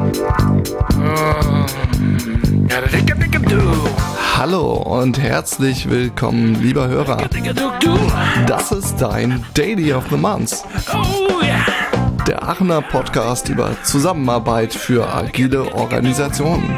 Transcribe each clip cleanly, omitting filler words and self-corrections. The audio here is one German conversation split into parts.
Hallo und herzlich willkommen, lieber Hörer. Das ist dein Daily of the Month. Der Aachener Podcast über Zusammenarbeit für agile Organisationen.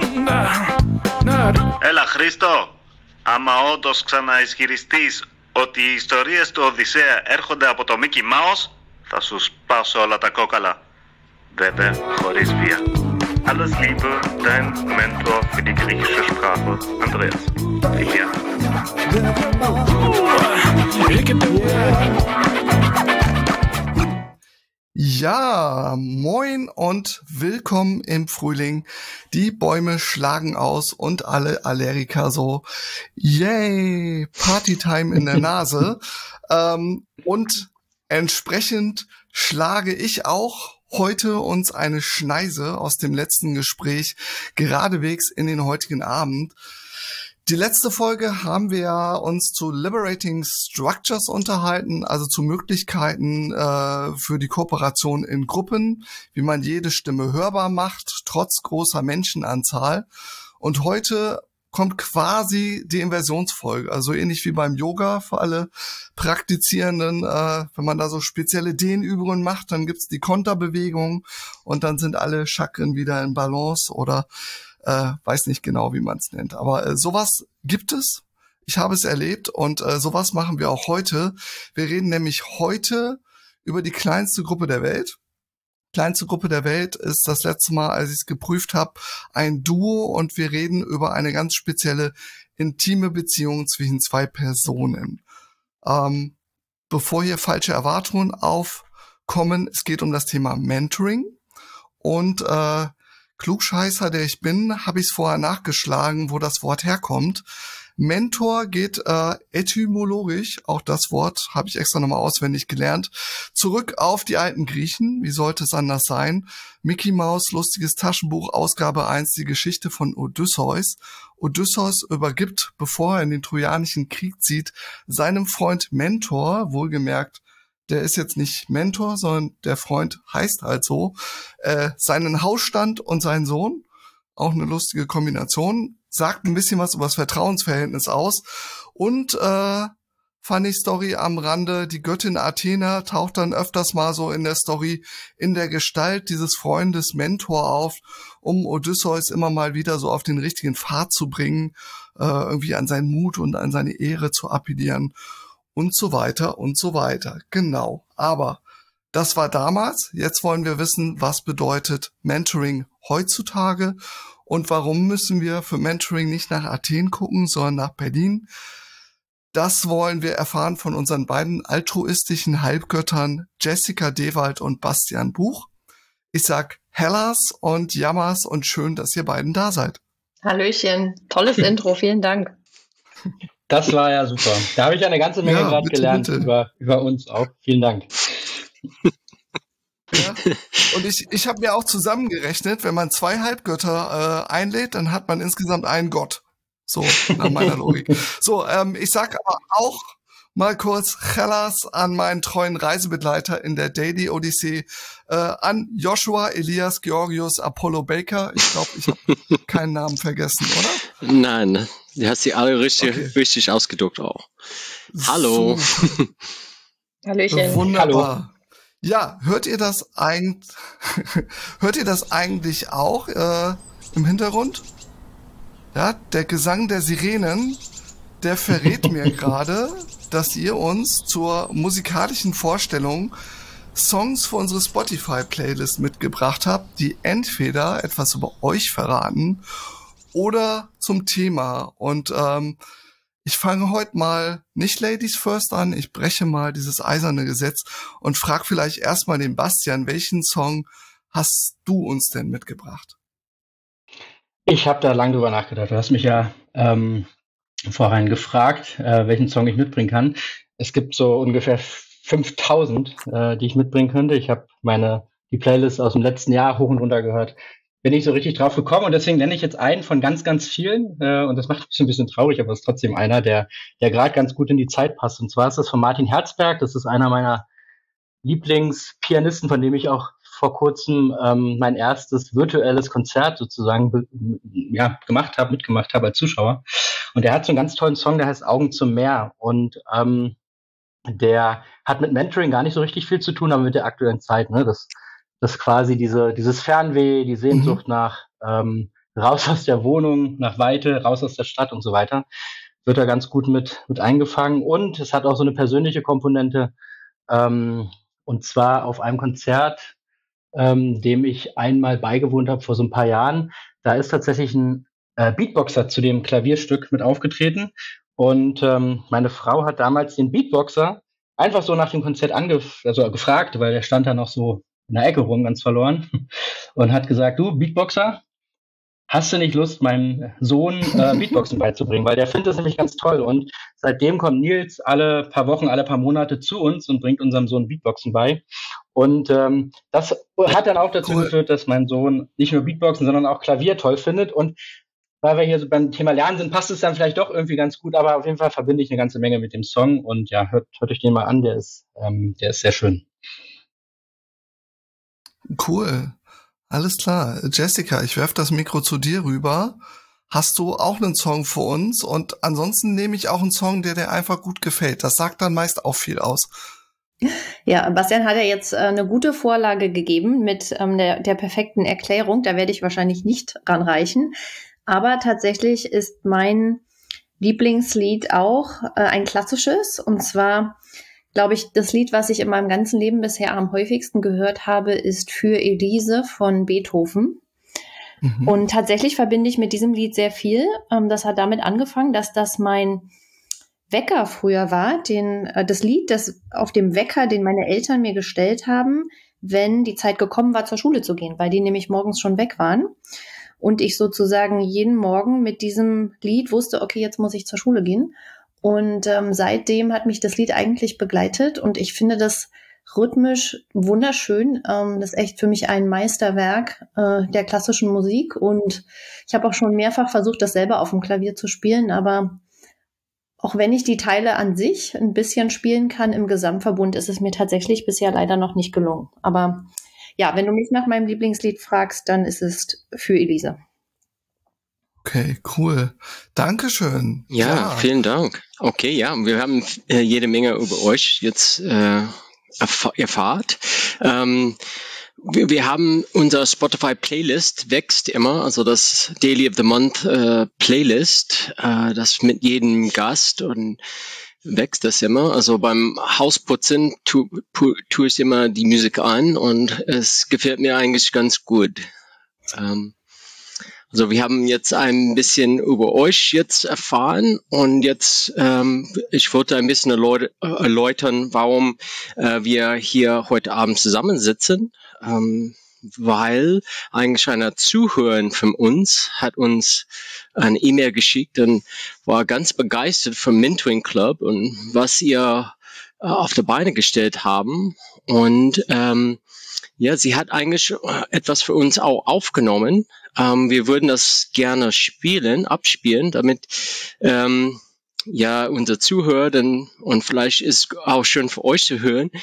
Έλα Χρήστο, άμα όντως ξαναισχυριστείς ότι οι ιστορίες του Οδυσσέα έρχονται από το Mickey Mouse, θα σου σπάσω όλα τα κόκαλα. Βέβαια, χωρίς βία. Alles Liebe, dein Mentor für die griechische Sprache, Andreas. Filia. Ja, moin und willkommen im Frühling. Die Bäume schlagen aus und alle Allergiker so, yay, Partytime in der Nase. Und entsprechend schlage ich auch heute uns eine Schneise aus dem letzten Gespräch geradewegs in den heutigen Abend. Die letzte Folge haben wir ja uns zu Liberating Structures unterhalten, also zu Möglichkeiten für die Kooperation in Gruppen, wie man jede Stimme hörbar macht, trotz großer Menschenanzahl. Und heute kommt quasi die Inversionsfolge, also ähnlich wie beim Yoga für alle Praktizierenden. Wenn man da so spezielle Dehnübungen macht, dann gibt's die Konterbewegung und dann sind alle Chakren wieder in Balance oder weiß nicht genau, wie man es nennt. Aber sowas gibt es. Ich habe es erlebt und sowas machen wir auch heute. Wir reden nämlich heute über die kleinste Gruppe der Welt. Kleinste Gruppe der Welt ist das letzte Mal, als ich es geprüft habe, ein Duo und wir reden über eine ganz spezielle intime Beziehung zwischen zwei Personen. Bevor hier falsche Erwartungen aufkommen, es geht um das Thema Mentoring und Klugscheißer, der ich bin, habe ich es vorher nachgeschlagen, wo das Wort herkommt. Mentor geht etymologisch, auch das Wort habe ich extra nochmal auswendig gelernt, zurück auf die alten Griechen. Wie sollte es anders sein? Mickey Mouse, lustiges Taschenbuch, Ausgabe 1, die Geschichte von Odysseus. Odysseus übergibt, bevor er in den Trojanischen Krieg zieht, seinem Freund Mentor, wohlgemerkt, der ist jetzt nicht Mentor, sondern der Freund heißt halt so, seinen Hausstand und seinen Sohn. Auch eine lustige Kombination. Sagt ein bisschen was über das Vertrauensverhältnis aus. Und funny Story am Rande, die Göttin Athena taucht dann öfters mal so in der Story in der Gestalt dieses Freundes Mentor auf, um Odysseus immer mal wieder so auf den richtigen Pfad zu bringen, irgendwie an seinen Mut und an seine Ehre zu appellieren und so weiter und so weiter. Genau, aber das war damals. Jetzt wollen wir wissen, was bedeutet Mentoring heutzutage und warum müssen wir für Mentoring nicht nach Athen gucken, sondern nach Berlin. Das wollen wir erfahren von unseren beiden altruistischen Halbgöttern Jessica Dewald und Bastian Buch. Ich sag Hellas und Jammers und schön, dass ihr beiden da seid. Hallöchen, tolles Intro, vielen Dank. Das war ja super. Da habe ich eine ganze Menge gerade gelernt bitte. Über uns auch. Vielen Dank. Ja. Und ich habe mir auch zusammengerechnet, wenn man 2 Halbgötter einlädt, dann hat man insgesamt einen Gott. So, nach meiner Logik. So, ich sag aber auch mal kurz Hellas an meinen treuen Reisebegleiter in der Daily Odyssee, an Joshua, Elias, Georgius, Apollo Baker. Ich glaube, ich habe keinen Namen vergessen, oder? Nein, du hast sie alle richtig ausgedruckt auch. Hallo. Hallöchen. Wunderbar. Hallo. Ja, hört ihr das eigentlich auch im Hintergrund? Ja, der Gesang der Sirenen, der verrät mir gerade, dass ihr uns zur musikalischen Vorstellung Songs für unsere Spotify-Playlist mitgebracht habt, die entweder etwas über euch verraten oder zum Thema. Und ich fange heute mal nicht Ladies First an, ich breche mal dieses eiserne Gesetz und frag vielleicht erstmal den Bastian, welchen Song hast du uns denn mitgebracht? Ich habe da lange drüber nachgedacht. Du hast mich ja vorhin gefragt, welchen Song ich mitbringen kann. Es gibt so ungefähr 5000, die ich mitbringen könnte. Ich habe die Playlist aus dem letzten Jahr hoch und runter gehört. Bin nicht so richtig drauf gekommen und deswegen nenne ich jetzt einen von ganz, ganz vielen. Und das macht mich ein bisschen traurig, aber es ist trotzdem einer, der gerade ganz gut in die Zeit passt. Und zwar ist das von Martin Herzberg. Das ist einer meiner Lieblingspianisten, von dem ich auch vor kurzem mein erstes virtuelles Konzert sozusagen mitgemacht habe als Zuschauer. Und er hat so einen ganz tollen Song, der heißt Augen zum Meer. Und der hat mit Mentoring gar nicht so richtig viel zu tun, aber mit der aktuellen Zeit. Ne? Das quasi dieses Fernweh, die Sehnsucht nach raus aus der Wohnung, nach Weite, raus aus der Stadt und so weiter, wird da ganz gut mit eingefangen. Und es hat auch so eine persönliche Komponente, und zwar auf einem Konzert, dem ich einmal beigewohnt habe vor so ein paar Jahren. Da ist tatsächlich ein Beatboxer zu dem Klavierstück mit aufgetreten. Und meine Frau hat damals den Beatboxer einfach so nach dem Konzert gefragt, weil der stand da noch so in der Ecke rum, ganz verloren, und hat gesagt, du Beatboxer, hast du nicht Lust, meinem Sohn Beatboxen beizubringen? Weil der findet das nämlich ganz toll. Und seitdem kommt Nils alle paar Wochen, alle paar Monate zu uns und bringt unserem Sohn Beatboxen bei. Und das hat dann auch dazu geführt, dass mein Sohn nicht nur Beatboxen, sondern auch Klavier toll findet. Und weil wir hier so beim Thema Lernen sind, passt es dann vielleicht doch irgendwie ganz gut. Aber auf jeden Fall verbinde ich eine ganze Menge mit dem Song. Und ja, hört euch den mal an. Der ist sehr schön. Cool. Alles klar. Jessica, ich werfe das Mikro zu dir rüber. Hast du auch einen Song für uns? Und ansonsten nehme ich auch einen Song, der dir einfach gut gefällt. Das sagt dann meist auch viel aus. Ja, Bastian hat ja jetzt eine gute Vorlage gegeben mit der perfekten Erklärung. Da werde ich wahrscheinlich nicht ranreichen. Aber tatsächlich ist mein Lieblingslied auch ein klassisches. Und zwar, glaube ich, das Lied, was ich in meinem ganzen Leben bisher am häufigsten gehört habe, ist Für Elise von Beethoven. Mhm. Und tatsächlich verbinde ich mit diesem Lied sehr viel. Das hat damit angefangen, dass das mein Wecker früher war. Das Lied, das auf dem Wecker, den meine Eltern mir gestellt haben, wenn die Zeit gekommen war, zur Schule zu gehen, weil die nämlich morgens schon weg waren. Und ich sozusagen jeden Morgen mit diesem Lied wusste, okay, jetzt muss ich zur Schule gehen. Und seitdem hat mich das Lied eigentlich begleitet und ich finde das rhythmisch wunderschön. Das ist echt für mich ein Meisterwerk der klassischen Musik und ich habe auch schon mehrfach versucht, das selber auf dem Klavier zu spielen, aber auch wenn ich die Teile an sich ein bisschen spielen kann, im Gesamtverbund ist es mir tatsächlich bisher leider noch nicht gelungen. Aber ja, wenn du mich nach meinem Lieblingslied fragst, dann ist es Für Elise. Okay, cool. Dankeschön. Ja, vielen Dank. Okay, ja, wir haben jede Menge über euch jetzt erfahrt. Wir haben unser Spotify Playlist wächst immer, also das Daily of the Month Playlist, das mit jedem Gast und wächst das immer. Also beim Hausputzen tue ich immer die Musik an und es gefällt mir eigentlich ganz gut. Also wir haben jetzt ein bisschen über euch jetzt erfahren und jetzt ich wollte ein bisschen erläutern, warum wir hier heute Abend zusammensitzen, weil eigentlich einer Zuhörer von uns hat uns eine E-Mail geschickt und war ganz begeistert vom Mentoring Club und was ihr auf die Beine gestellt haben und ja, sie hat eigentlich etwas für uns auch aufgenommen. Wir würden das gerne abspielen, damit ja unser Zuhörer und vielleicht ist auch schön für euch zu hören,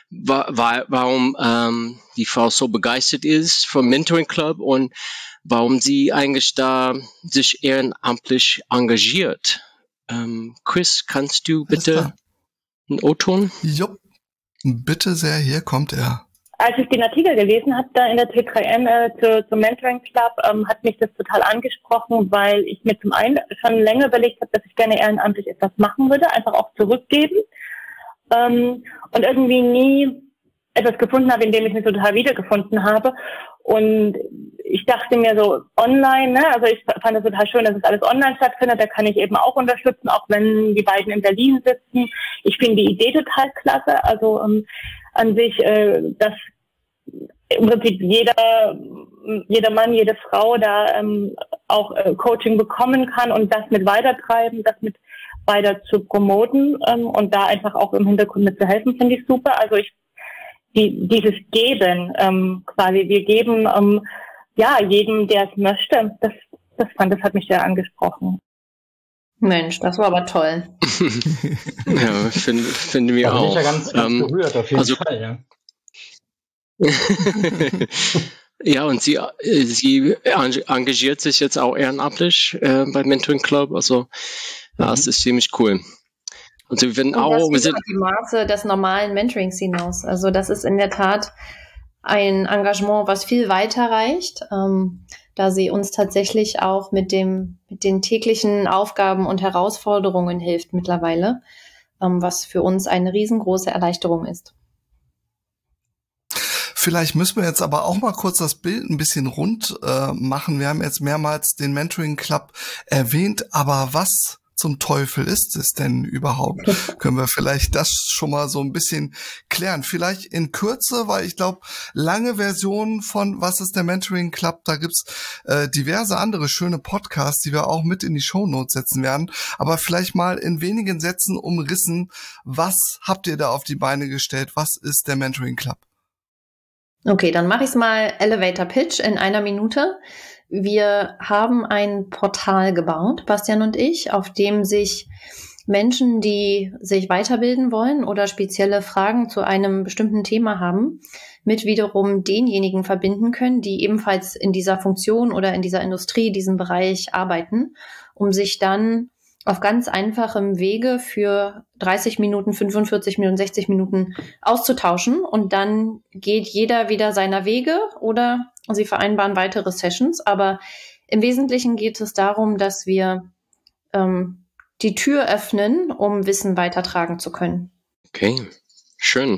warum die Frau so begeistert ist vom Mentoring Club und warum sie eigentlich da sich ehrenamtlich engagiert. Chris, kannst du bitte einen O-Ton? Jupp, bitte sehr, hier kommt er. Als ich den Artikel gelesen habe, da in der T3N zum Mentoring Club, hat mich das total angesprochen, weil ich mir zum einen schon länger überlegt habe, dass ich gerne ehrenamtlich etwas machen würde, einfach auch zurückgeben und irgendwie nie etwas gefunden habe, in dem ich mich total wiedergefunden habe. Und ich dachte mir so online, ne, also ich fand es total schön, dass es alles online stattfindet, da kann ich eben auch unterstützen, auch wenn die beiden in Berlin sitzen. Ich finde die Idee total klasse, also an sich, dass im Prinzip jeder Mann, jede Frau da auch Coaching bekommen kann und das mit weitertreiben, das mit weiter zu promoten und da einfach auch im Hintergrund mit zu helfen, finde ich super. Also dieses Geben quasi, wir geben ja jedem, der es möchte, das hat mich sehr angesprochen. Mensch, das war aber toll. Ja, finde wir auch. Bin ich ja ganz berührt, auf jeden Fall, ja. Ja, und sie engagiert sich jetzt auch ehrenamtlich beim Mentoring Club. Also, ja, das ist ziemlich cool. Also wir werden auch die Maße des normalen Mentorings hinaus. Also das ist in der Tat ein Engagement, was viel weiter reicht, da sie uns tatsächlich auch mit den täglichen Aufgaben und Herausforderungen hilft mittlerweile, was für uns eine riesengroße Erleichterung ist. Vielleicht müssen wir jetzt aber auch mal kurz das Bild ein bisschen rund machen. Wir haben jetzt mehrmals den Mentoring Club erwähnt, aber was zum Teufel ist es denn überhaupt? Können wir vielleicht das schon mal so ein bisschen klären? Vielleicht in Kürze, weil ich glaube, lange Versionen von Was ist der Mentoring Club, da gibt's diverse andere schöne Podcasts, die wir auch mit in die Shownotes setzen werden. Aber vielleicht mal in wenigen Sätzen umrissen, was habt ihr da auf die Beine gestellt? Was ist der Mentoring Club? Okay, dann mache ich es mal Elevator Pitch in 1 Minute. Wir haben ein Portal gebaut, Bastian und ich, auf dem sich Menschen, die sich weiterbilden wollen oder spezielle Fragen zu einem bestimmten Thema haben, mit wiederum denjenigen verbinden können, die ebenfalls in dieser Funktion oder in dieser Industrie, diesem Bereich arbeiten, um sich dann auf ganz einfachem Wege für 30 Minuten, 45 Minuten, 60 Minuten auszutauschen. Und dann geht jeder wieder seiner Wege oder sie vereinbaren weitere Sessions. Aber im Wesentlichen geht es darum, dass wir die Tür öffnen, um Wissen weitertragen zu können. Okay, schön.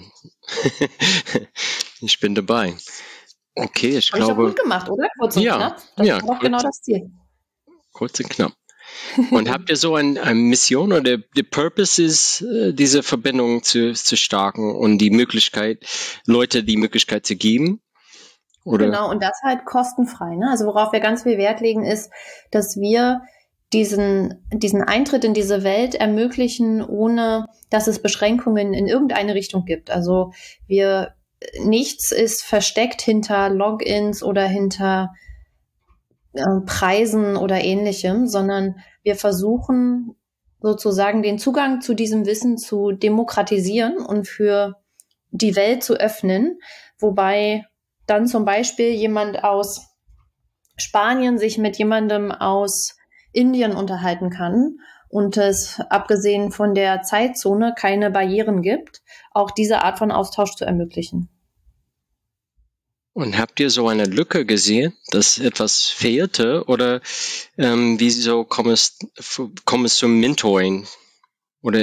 Ich bin dabei. Okay, ich glaube... Habe ich doch gut gemacht, oder? Kurz und knapp. Das war doch genau das Ziel. Kurz und knapp. Und habt ihr so eine Mission oder der Purpose ist, diese Verbindung zu starten und die Möglichkeit, Leute die Möglichkeit zu geben? Oder? Genau, und das halt kostenfrei. Ne? Also worauf wir ganz viel Wert legen, ist, dass wir diesen Eintritt in diese Welt ermöglichen, ohne dass es Beschränkungen in irgendeine Richtung gibt. Also nichts ist versteckt hinter Logins oder hinter Preisen oder Ähnlichem, sondern wir versuchen sozusagen den Zugang zu diesem Wissen zu demokratisieren und für die Welt zu öffnen, wobei dann zum Beispiel jemand aus Spanien sich mit jemandem aus Indien unterhalten kann und es abgesehen von der Zeitzone keine Barrieren gibt, auch diese Art von Austausch zu ermöglichen. Und habt ihr so eine Lücke gesehen, dass etwas fehlte oder wieso kommt es zum Mentoring? Oder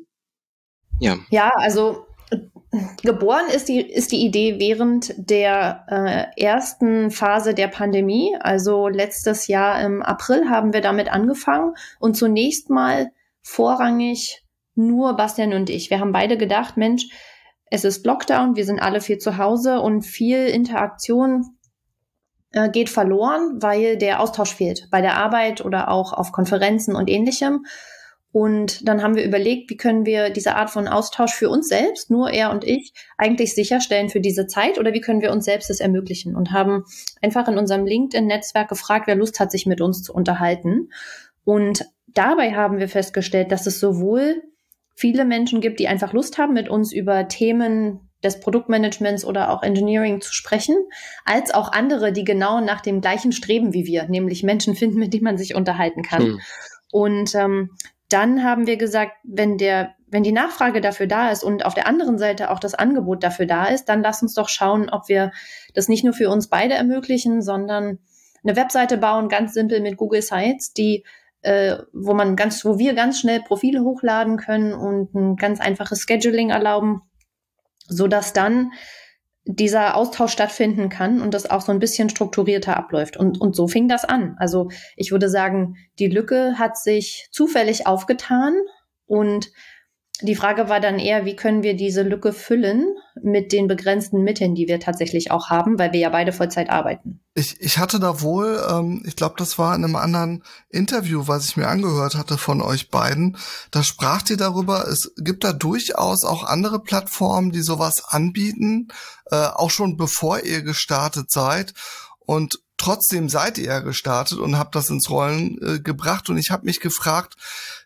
Ja, also geboren ist die Idee während der ersten Phase der Pandemie. Also letztes Jahr im April haben wir damit angefangen und zunächst mal vorrangig nur Bastian und ich. Wir haben beide gedacht, Mensch, es ist Lockdown, wir sind alle viel zu Hause und viel Interaktion geht verloren, weil der Austausch fehlt bei der Arbeit oder auch auf Konferenzen und Ähnlichem. Und dann haben wir überlegt, wie können wir diese Art von Austausch für uns selbst, nur er und ich, eigentlich sicherstellen für diese Zeit oder wie können wir uns selbst das ermöglichen und haben einfach in unserem LinkedIn-Netzwerk gefragt, wer Lust hat, sich mit uns zu unterhalten. Und dabei haben wir festgestellt, dass es sowohl viele Menschen gibt, die einfach Lust haben, mit uns über Themen des Produktmanagements oder auch Engineering zu sprechen, als auch andere, die genau nach dem gleichen streben wie wir, nämlich Menschen finden, mit denen man sich unterhalten kann. Und dann haben wir gesagt, wenn die Nachfrage dafür da ist und auf der anderen Seite auch das Angebot dafür da ist, dann lass uns doch schauen, ob wir das nicht nur für uns beide ermöglichen, sondern eine Webseite bauen, ganz simpel mit Google Sites, wo wir ganz schnell Profile hochladen können und ein ganz einfaches Scheduling erlauben, sodass dann dieser Austausch stattfinden kann und das auch so ein bisschen strukturierter abläuft. Und so fing das an. Also ich würde sagen, die Lücke hat sich zufällig aufgetan und die Frage war dann eher, wie können wir diese Lücke füllen mit den begrenzten Mitteln, die wir tatsächlich auch haben, weil wir ja beide Vollzeit arbeiten. Ich hatte da wohl, ich glaube, das war in einem anderen Interview, was ich mir angehört hatte von euch beiden, da spracht ihr darüber, es gibt da durchaus auch andere Plattformen, die sowas anbieten, auch schon bevor ihr gestartet seid und trotzdem seid ihr ja gestartet und habt das ins Rollen gebracht und ich habe mich gefragt,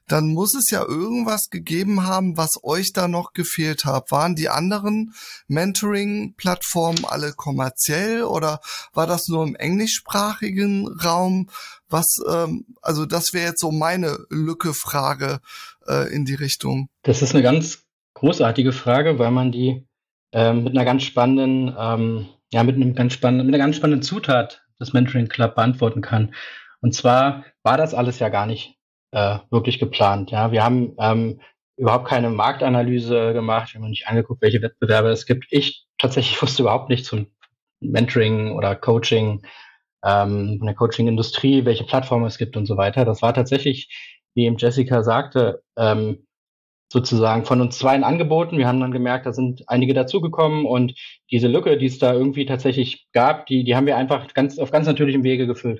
dann muss es ja irgendwas gegeben haben, was euch da noch gefehlt hat. Waren die anderen Mentoring-Plattformen alle kommerziell oder war das nur im englischsprachigen Raum? Also das wäre jetzt so meine Lücke-Frage in die Richtung. Das ist eine ganz großartige Frage, weil man die mit einer ganz spannenden, mit einer ganz spannenden Zutat des Mentoring Club beantworten kann. Und zwar war das alles ja gar nicht wirklich geplant. Ja, wir haben überhaupt keine Marktanalyse gemacht, wir haben nicht angeguckt, welche Wettbewerbe es gibt. Ich tatsächlich wusste überhaupt nichts zum Mentoring oder Coaching, von der Coaching-Industrie, welche Plattformen es gibt und so weiter. Das war tatsächlich, wie eben Jessica sagte, sozusagen von uns zweien angeboten. Wir haben dann gemerkt, da sind einige dazugekommen und diese Lücke, die es da irgendwie tatsächlich gab, die haben wir einfach auf ganz natürlichem Wege gefüllt.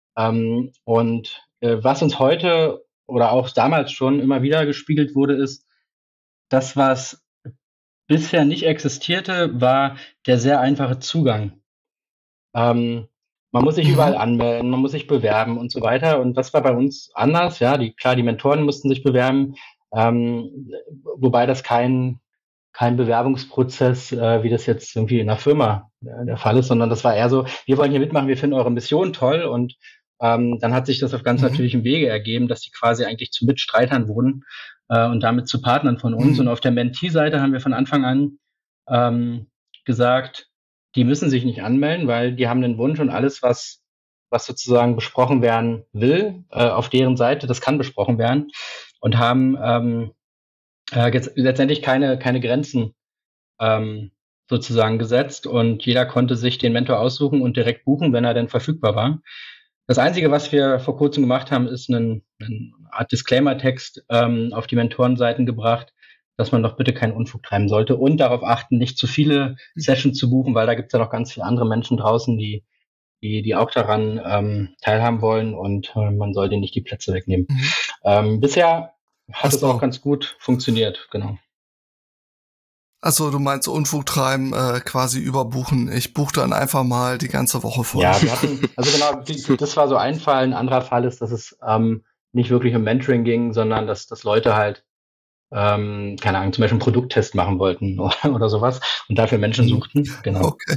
Was uns heute oder auch damals schon immer wieder gespiegelt wurde, ist, das, was bisher nicht existierte, war der sehr einfache Zugang. Man muss sich überall anmelden, man muss sich bewerben und so weiter. Und das war bei uns anders. Ja, die Mentoren mussten sich bewerben, wobei das kein Bewerbungsprozess, wie das jetzt irgendwie in einer Firma der Fall ist, sondern das war eher so, wir wollen hier mitmachen, wir finden eure Mission toll und dann hat sich das auf ganz natürlichem Wege ergeben, dass die quasi eigentlich zu Mitstreitern wurden und damit zu Partnern von uns. Und auf der Mentee-Seite haben wir von Anfang an gesagt, die müssen sich nicht anmelden, weil die haben den Wunsch und alles, was sozusagen besprochen werden will, auf deren Seite, das kann besprochen werden und haben letztendlich keine Grenzen sozusagen gesetzt und jeder konnte sich den Mentor aussuchen und direkt buchen, wenn er denn verfügbar war. Das Einzige, was wir vor kurzem gemacht haben, ist eine Art Disclaimer-Text auf die Mentorenseiten gebracht, dass man doch bitte keinen Unfug treiben sollte und darauf achten, nicht zu viele Sessions zu buchen, weil da gibt es ja noch ganz viele andere Menschen draußen, die auch daran teilhaben wollen und man soll denen nicht die Plätze wegnehmen. Bisher hat es auch ganz gut funktioniert, genau. Also du meinst Unfug treiben, quasi überbuchen. Ich buche dann einfach mal die ganze Woche voll. Ja, wir hatten, also genau, das war so ein Fall. Ein anderer Fall ist, dass es nicht wirklich um Mentoring ging, sondern dass Leute halt, keine Ahnung, zum Beispiel einen Produkttest machen wollten oder sowas und dafür Menschen suchten. Genau. Okay.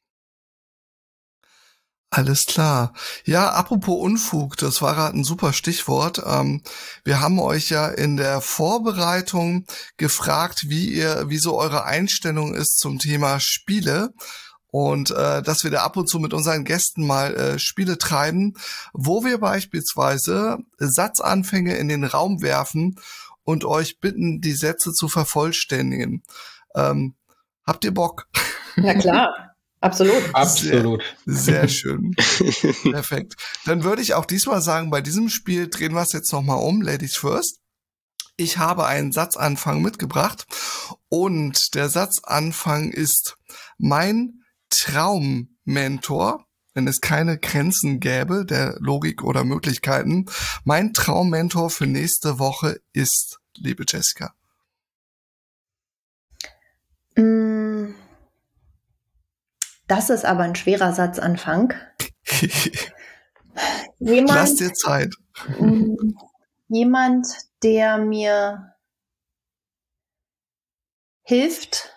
Alles klar. Ja, apropos Unfug, das war gerade ein super Stichwort. Wir haben euch ja in der Vorbereitung gefragt, wie so eure Einstellung ist zum Thema Spiele und dass wir da ab und zu mit unseren Gästen mal Spiele treiben, wo wir beispielsweise Satzanfänge in den Raum werfen und euch bitten, die Sätze zu vervollständigen. Habt ihr Bock? Na klar. Absolut. Absolut. Sehr schön. Perfekt. Dann würde ich auch diesmal sagen, bei diesem Spiel drehen wir es jetzt nochmal um. Ladies first. Ich habe einen Satzanfang mitgebracht und der Satzanfang ist: Mein Traummentor, wenn es keine Grenzen gäbe der Logik oder Möglichkeiten, mein Traummentor für nächste Woche ist, liebe Jessica. Das ist aber ein schwerer Satzanfang. Lass dir Zeit. Jemand, der mir hilft,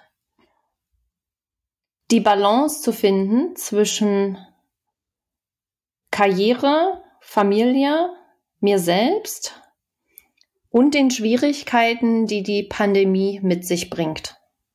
die Balance zu finden zwischen Karriere, Familie, mir selbst und den Schwierigkeiten, die die Pandemie mit sich bringt.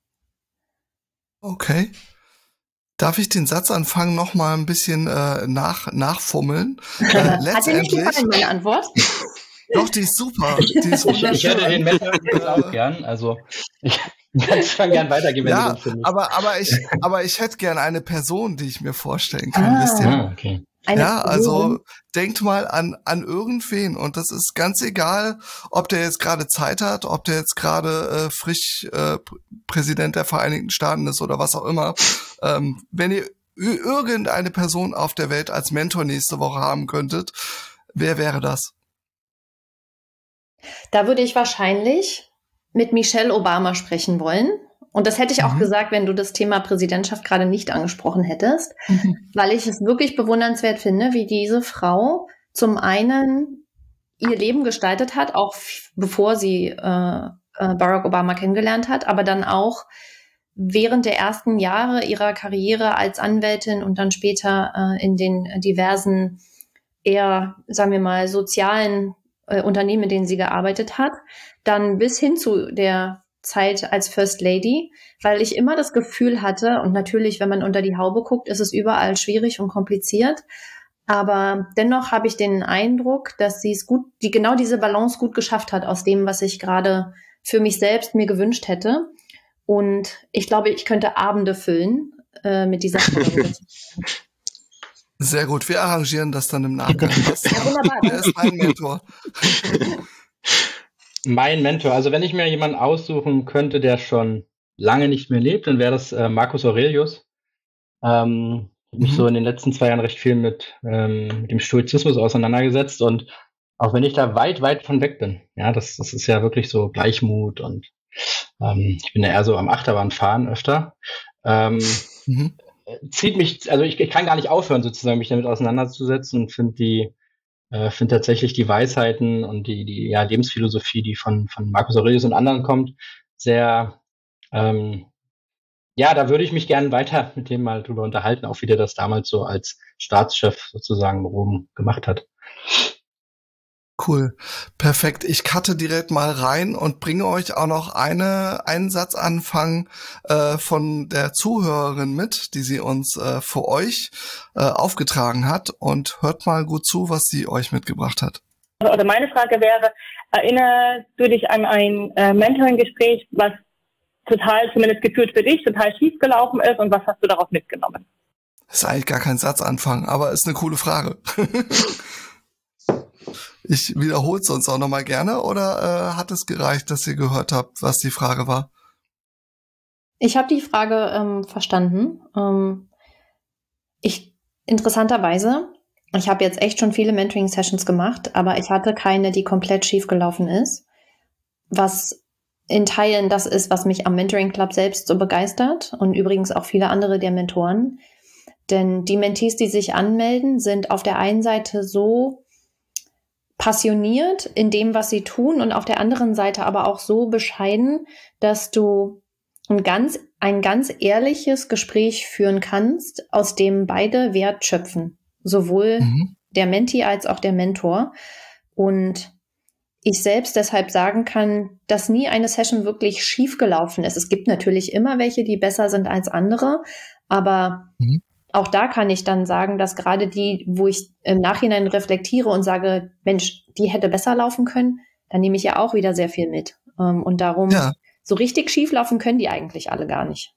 Okay. Darf ich den Satzanfang noch mal ein bisschen nachfummeln? Hat dir nicht gefallen, meine Antwort? Doch, die ist super. Die ist ich hätte den Mentor auch gern. Also ich kann es schon gern weitergeben. Ja, aber ich hätte gern eine Person, die ich mir vorstellen kann. Wisst ihr? Okay. Also denkt mal an irgendwen und das ist ganz egal, ob der jetzt gerade Zeit hat, ob der jetzt gerade frisch Präsident der Vereinigten Staaten ist oder was auch immer. Wenn ihr irgendeine Person auf der Welt als Mentor nächste Woche haben könntet, wer wäre das? Da würde ich wahrscheinlich mit Michelle Obama sprechen wollen. Und das hätte ich auch gesagt, wenn du das Thema Präsidentschaft gerade nicht angesprochen hättest, weil ich es wirklich bewundernswert finde, wie diese Frau zum einen ihr Leben gestaltet hat, auch bevor sie Barack Obama kennengelernt hat, aber dann auch während der ersten Jahre ihrer Karriere als Anwältin und dann später in den diversen eher, sagen wir mal, sozialen Unternehmen, in denen sie gearbeitet hat, dann bis hin zu der Zeit als First Lady, weil ich immer das Gefühl hatte, und natürlich, wenn man unter die Haube guckt, ist es überall schwierig und kompliziert, aber dennoch habe ich den Eindruck, dass sie es gut, genau diese Balance gut geschafft hat aus dem, was ich gerade für mich selbst mir gewünscht hätte. Und ich glaube, ich könnte Abende füllen mit dieser Frage. Sehr gut, wir arrangieren das dann im Nachgang. Ja, wunderbar. Wer ist mein Mentor? Mein Mentor, also wenn ich mir jemanden aussuchen könnte, der schon lange nicht mehr lebt, dann wäre das Marcus Aurelius. Mich so in den letzten 2 Jahren recht viel mit dem Stoizismus auseinandergesetzt, und auch wenn ich da weit, weit von weg bin, ja, das ist ja wirklich so Gleichmut, und ich bin ja eher so am Achterbahnfahren öfter, zieht mich, also ich kann gar nicht aufhören, sozusagen mich damit auseinanderzusetzen, und finde tatsächlich die Weisheiten und die Lebensphilosophie, die von Marcus Aurelius und anderen kommt, sehr, da würde ich mich gerne weiter mit dem mal drüber unterhalten, auch wie der das damals so als Staatschef sozusagen in Rom gemacht hat. Cool, perfekt. Ich cutte direkt mal rein und bringe euch auch noch einen Satzanfang von der Zuhörerin mit, die sie uns für euch aufgetragen hat, und hört mal gut zu, was sie euch mitgebracht hat. Oder meine Frage wäre, erinnerst du dich an ein Mentoring-Gespräch, was total, zumindest gefühlt für dich, total schief gelaufen ist, und was hast du daraus mitgenommen? Das ist eigentlich gar kein Satzanfang, aber ist eine coole Frage. Ich wiederhole es sonst auch nochmal gerne, oder hat es gereicht, dass ihr gehört habt, was die Frage war? Ich habe die Frage verstanden. Interessanterweise, ich habe jetzt echt schon viele Mentoring-Sessions gemacht, aber ich hatte keine, die komplett schief gelaufen ist. Was in Teilen das ist, was mich am Mentoring Club selbst so begeistert, und übrigens auch viele andere der Mentoren. Denn die Mentees, die sich anmelden, sind auf der einen Seite so passioniert in dem, was sie tun, und auf der anderen Seite aber auch so bescheiden, dass du ein ganz ehrliches Gespräch führen kannst, aus dem beide Wert schöpfen. Sowohl der Mentee als auch der Mentor. Und ich selbst deshalb sagen kann, dass nie eine Session wirklich schief gelaufen ist. Es gibt natürlich immer welche, die besser sind als andere, aber auch da kann ich dann sagen, dass gerade die, wo ich im Nachhinein reflektiere und sage, Mensch, die hätte besser laufen können, dann nehme ich ja auch wieder sehr viel mit. Und darum, so richtig schief laufen können die eigentlich alle gar nicht.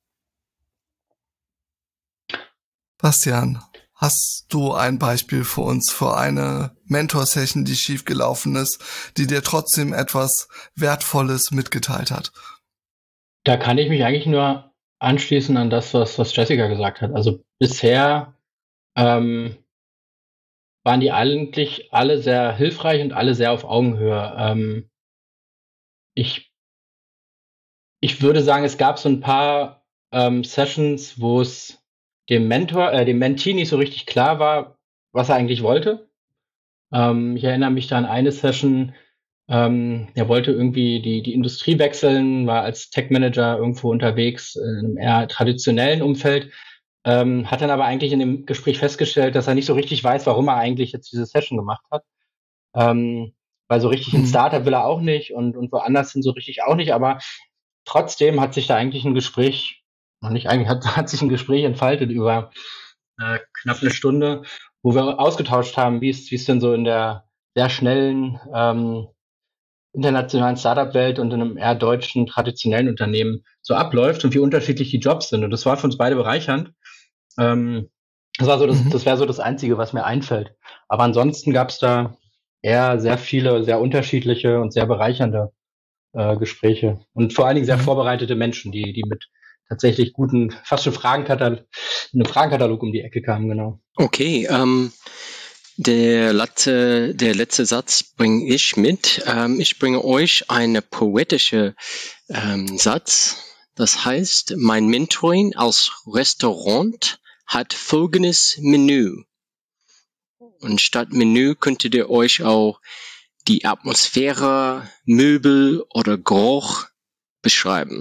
Bastian, hast du ein Beispiel für uns für eine Mentor-Session, die schief gelaufen ist, die dir trotzdem etwas Wertvolles mitgeteilt hat? Da kann ich mich eigentlich nur anschließen an das, was Jessica gesagt hat. Also bisher waren die eigentlich alle sehr hilfreich und alle sehr auf Augenhöhe. Ich würde sagen, es gab so ein paar Sessions, wo es dem Mentee nicht so richtig klar war, was er eigentlich wollte. Ich erinnere mich da an eine Session, er wollte irgendwie die Industrie wechseln, war als Tech-Manager irgendwo unterwegs in einem eher traditionellen Umfeld, hat dann aber eigentlich in dem Gespräch festgestellt, dass er nicht so richtig weiß, warum er eigentlich jetzt diese Session gemacht hat. Weil so richtig ein Startup will er auch nicht, und woanders hin so richtig auch nicht, aber trotzdem hat sich da eigentlich ein Gespräch, hat sich ein Gespräch entfaltet über knapp eine Stunde, wo wir ausgetauscht haben, wie es denn so in der sehr schnellen internationalen Startup-Welt und in einem eher deutschen, traditionellen Unternehmen so abläuft und wie unterschiedlich die Jobs sind. Und das war für uns beide bereichernd. Das wäre so das Einzige, was mir einfällt. Aber ansonsten gab es da eher sehr viele, sehr unterschiedliche und sehr bereichernde Gespräche. Und vor allen Dingen sehr vorbereitete Menschen, die mit tatsächlich guten, fast schon einem Fragenkatalog um die Ecke kamen, genau. Okay, der letzte Satz bringe ich mit. Ich bringe euch eine poetische Satz. Das heißt, mein Mentoring als Restaurant hat folgendes Menü. Und statt Menü könntet ihr euch auch die Atmosphäre, Möbel oder Geruch beschreiben.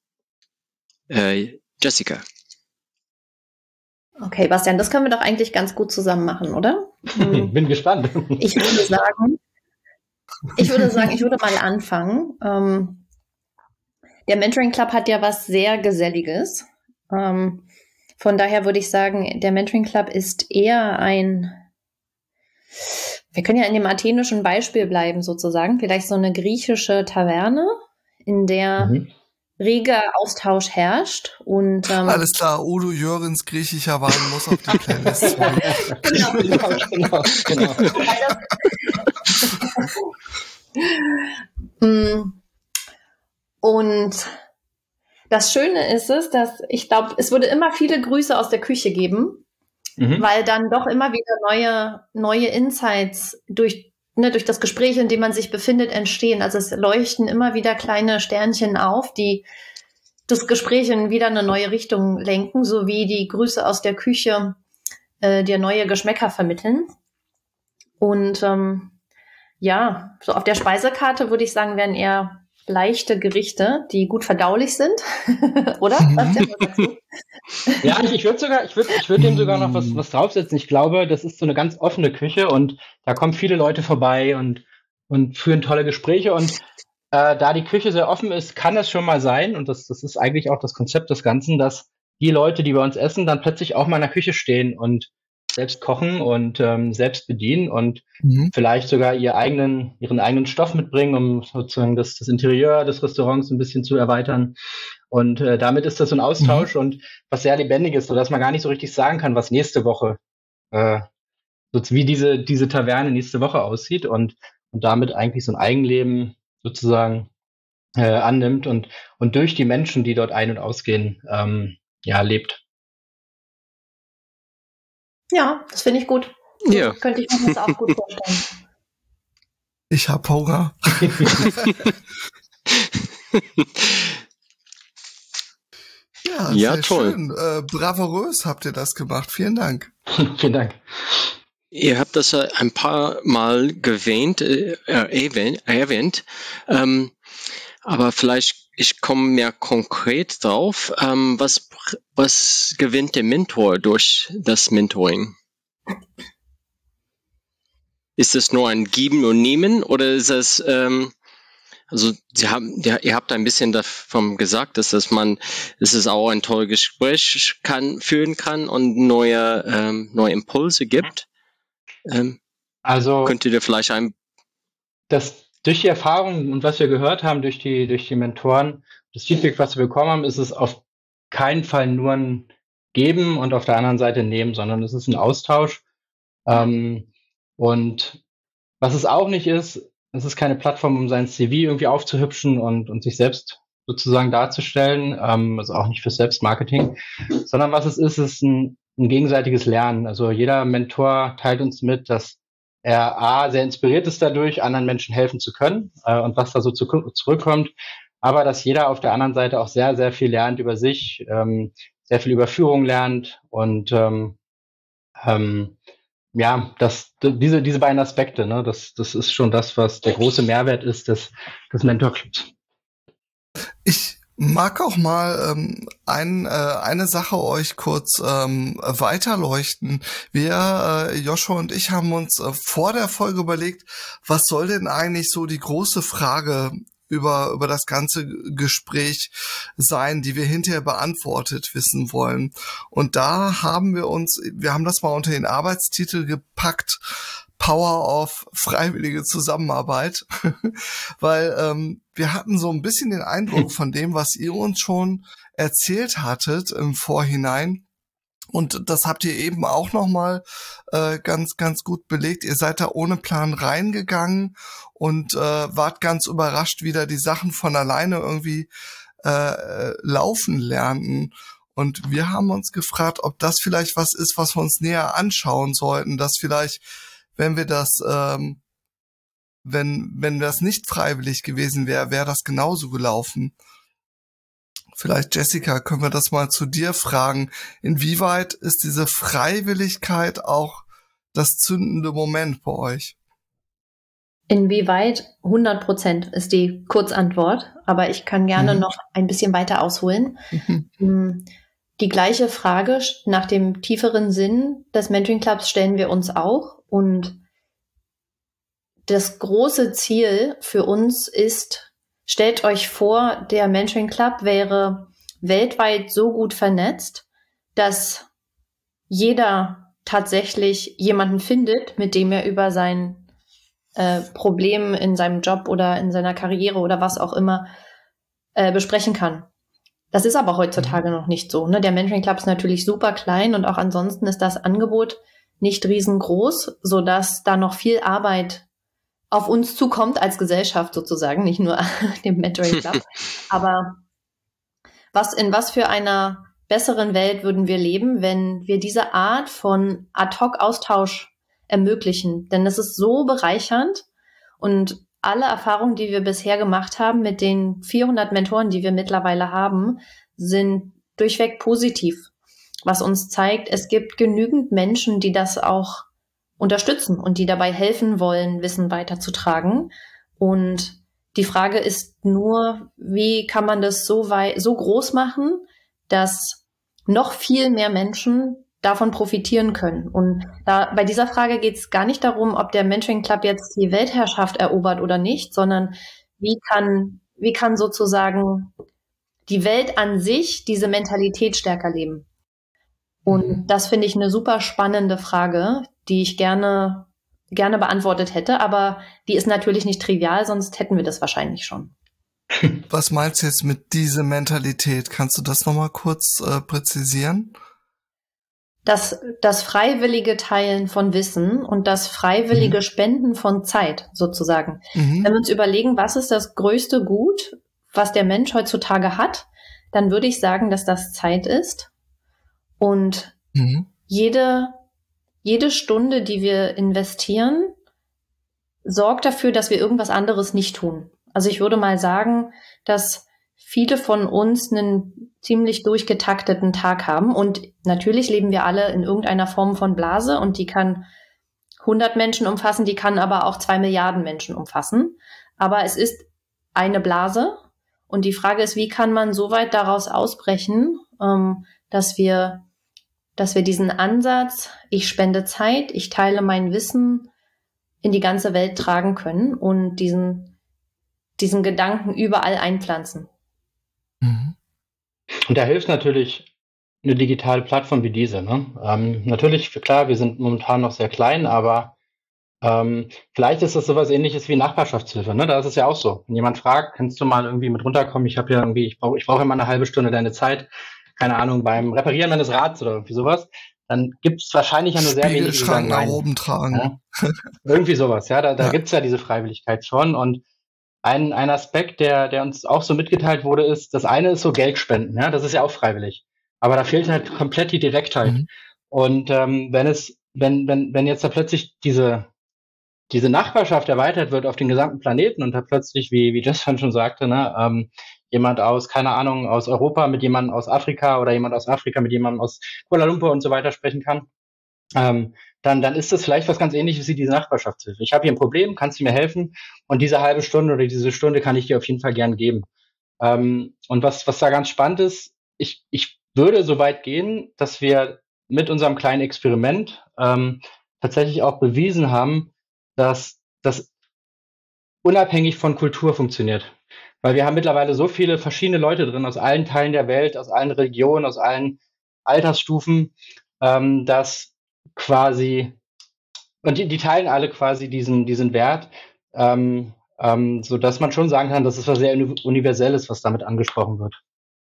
Jessica. Okay, Bastian, das können wir doch eigentlich ganz gut zusammen machen, oder? Bin gespannt. Ich würde sagen, ich würde mal anfangen. Der Mentoring Club hat ja was sehr Geselliges. Von daher würde ich sagen, der Mentoring Club ist eher wir können ja in dem athenischen Beispiel bleiben sozusagen, vielleicht so eine griechische Taverne, in der reger Austausch herrscht. Und, alles klar, Udo Jörgens griechischer Wein muss auf die Playlist. Genau. Und das Schöne ist es, dass ich glaube, es würde immer viele Grüße aus der Küche geben, weil dann doch immer wieder neue Insights durch das Gespräch, in dem man sich befindet, entstehen. Also es leuchten immer wieder kleine Sternchen auf, die das Gespräch in wieder eine neue Richtung lenken, sowie die Grüße aus der Küche dir neue Geschmäcker vermitteln. Und ja, so auf der Speisekarte würde ich sagen, werden eher leichte Gerichte, die gut verdaulich sind, oder? Was sagst du? Ja, ich würde dem sogar noch was draufsetzen. Ich glaube, das ist so eine ganz offene Küche und da kommen viele Leute vorbei und führen tolle Gespräche und da die Küche sehr offen ist, kann es schon mal sein, und das ist eigentlich auch das Konzept des Ganzen, dass die Leute, die bei uns essen, dann plötzlich auch mal in der Küche stehen und selbst kochen und selbst bedienen und vielleicht sogar ihren eigenen Stoff mitbringen, um sozusagen das Interieur des Restaurants ein bisschen zu erweitern. Und damit ist das so ein Austausch und was sehr lebendig ist, sodass man gar nicht so richtig sagen kann, was nächste Woche, wie diese Taverne nächste Woche aussieht und damit eigentlich so ein Eigenleben sozusagen annimmt und durch die Menschen, die dort ein- und ausgehen, lebt. Ja, das finde ich gut. Ja. Könnte ich mir das auch gut vorstellen. Ich hab Hunger. Ja, sehr toll. Schön. Bravourös habt ihr das gemacht. Vielen Dank. Vielen Dank. Ihr habt das ein paar Mal erwähnt. Aber vielleicht, ich komme mehr konkret drauf. Was gewinnt der Mentor durch das Mentoring? Ist es nur ein Geben und Nehmen oder ist es, also ihr habt ein bisschen davon gesagt, dass es auch ein tolles Gespräch führen kann und neue Impulse gibt. Also könntet ihr vielleicht durch die Erfahrung und was wir gehört haben durch die Mentoren, das Feedback, was wir bekommen haben, ist es auf keinen Fall nur ein Geben und auf der anderen Seite Nehmen, sondern es ist ein Austausch. Und was es auch nicht ist, es ist keine Plattform, um sein CV irgendwie aufzuhübschen und sich selbst sozusagen darzustellen, also auch nicht fürs Selbstmarketing, sondern was es ist ein gegenseitiges Lernen. Also jeder Mentor teilt uns mit, dass er sehr inspiriert ist dadurch, anderen Menschen helfen zu können und was da so zurückkommt, aber dass jeder auf der anderen Seite auch sehr, sehr viel lernt über sich, sehr viel über Führung lernt und diese beiden Aspekte, ne, das ist schon das, was der große Mehrwert ist des Mentorclubs. Ich mag auch mal eine Sache euch kurz weiterleuchten. Wir, Joshua und ich, haben uns vor der Folge überlegt, was soll denn eigentlich so die große Frage über das ganze Gespräch sein, die wir hinterher beantwortet wissen wollen. Und da haben wir haben das mal unter den Arbeitstitel gepackt, Power of freiwillige Zusammenarbeit, weil wir hatten so ein bisschen den Eindruck von dem, was ihr uns schon erzählt hattet im Vorhinein. Und das habt ihr eben auch nochmal ganz, ganz gut belegt. Ihr seid da ohne Plan reingegangen und wart ganz überrascht, wie da die Sachen von alleine irgendwie laufen lernten. Und wir haben uns gefragt, ob das vielleicht was ist, was wir uns näher anschauen sollten, dass vielleicht, wenn wir das, wenn das nicht freiwillig gewesen wäre, wäre das genauso gelaufen. Vielleicht, Jessica, können wir das mal zu dir fragen. Inwieweit ist diese Freiwilligkeit auch das zündende Moment bei euch? Inwieweit? 100% ist die Kurzantwort, aber ich kann gerne noch ein bisschen weiter ausholen. Die gleiche Frage nach dem tieferen Sinn des Mentoring Clubs stellen wir uns auch, und das große Ziel für uns ist, stellt euch vor, der Mentoring Club wäre weltweit so gut vernetzt, dass jeder tatsächlich jemanden findet, mit dem er über sein Problem in seinem Job oder in seiner Karriere oder was auch immer besprechen kann. Das ist aber heutzutage noch nicht so. Ne? Der Mentoring Club ist natürlich super klein und auch ansonsten ist das Angebot nicht riesengroß, sodass da noch viel Arbeit auf uns zukommt als Gesellschaft sozusagen, nicht nur dem Mentoring Club. Aber in was für einer besseren Welt würden wir leben, wenn wir diese Art von Ad-hoc-Austausch ermöglichen? Denn es ist so bereichernd, und alle Erfahrungen, die wir bisher gemacht haben mit den 400 Mentoren, die wir mittlerweile haben, sind durchweg positiv, was uns zeigt, es gibt genügend Menschen, die das auch unterstützen und die dabei helfen wollen, Wissen weiterzutragen. Und die Frage ist nur, wie kann man das so groß machen, dass noch viel mehr Menschen davon profitieren können. Und bei dieser Frage geht es gar nicht darum, ob der Mentoring Club jetzt die Weltherrschaft erobert oder nicht, sondern wie kann sozusagen die Welt an sich diese Mentalität stärker leben. Und das finde ich eine super spannende Frage, die ich gerne beantwortet hätte, aber die ist natürlich nicht trivial, sonst hätten wir das wahrscheinlich schon. Was meinst du jetzt mit dieser Mentalität? Kannst du das nochmal kurz präzisieren? Das freiwillige Teilen von Wissen und das freiwillige Spenden von Zeit sozusagen. Wenn wir uns überlegen, was ist das größte Gut, was der Mensch heutzutage hat, dann würde ich sagen, dass das Zeit ist. Und jede Stunde, die wir investieren, sorgt dafür, dass wir irgendwas anderes nicht tun. Also ich würde mal sagen, dass viele von uns einen ziemlich durchgetakteten Tag haben. Und natürlich leben wir alle in irgendeiner Form von Blase, und die kann 100 Menschen umfassen, die kann aber auch 2 Milliarden Menschen umfassen. Aber es ist eine Blase. Und die Frage ist, wie kann man so weit daraus ausbrechen, dass wir diesen Ansatz, ich spende Zeit, ich teile mein Wissen, in die ganze Welt tragen können und diesen Gedanken überall einpflanzen. Und da hilft natürlich eine digitale Plattform wie diese. Ne? Natürlich, klar, wir sind momentan noch sehr klein, aber vielleicht ist das sowas Ähnliches wie Nachbarschaftshilfe. Ne? Da ist es ja auch so. Wenn jemand fragt, kannst du mal irgendwie mit runterkommen? Ich brauche ja mal eine halbe Stunde deine Zeit, keine Ahnung, beim Reparieren meines Rads oder irgendwie sowas. Dann gibt es wahrscheinlich ja nur sehr wenige, die sagen nach oben tragen. Ja? Irgendwie sowas, ja. Da gibt es ja diese Freiwilligkeit schon. Und ein Aspekt, der uns auch so mitgeteilt wurde, ist, das eine ist so Geldspenden, ja, das ist ja auch freiwillig. Aber da fehlt halt komplett die Direktheit. Und wenn jetzt da plötzlich diese Nachbarschaft erweitert wird auf den gesamten Planeten und da plötzlich, wie Justin schon sagte, ne, jemand aus, keine Ahnung, aus Europa mit jemandem aus Afrika oder jemand aus Afrika mit jemandem aus Kuala Lumpur und so weiter sprechen kann, dann ist das vielleicht was ganz Ähnliches wie diese Nachbarschaftshilfe. Ich habe hier ein Problem, kannst du mir helfen? Und diese halbe Stunde oder diese Stunde kann ich dir auf jeden Fall gern geben. Und was da ganz spannend ist, ich würde so weit gehen, dass wir mit unserem kleinen Experiment tatsächlich auch bewiesen haben, dass das unabhängig von Kultur funktioniert. Weil wir haben mittlerweile so viele verschiedene Leute drin, aus allen Teilen der Welt, aus allen Regionen, aus allen Altersstufen, dass quasi, und die teilen alle quasi diesen Wert, so dass man schon sagen kann, dass es was sehr Universelles, was damit angesprochen wird.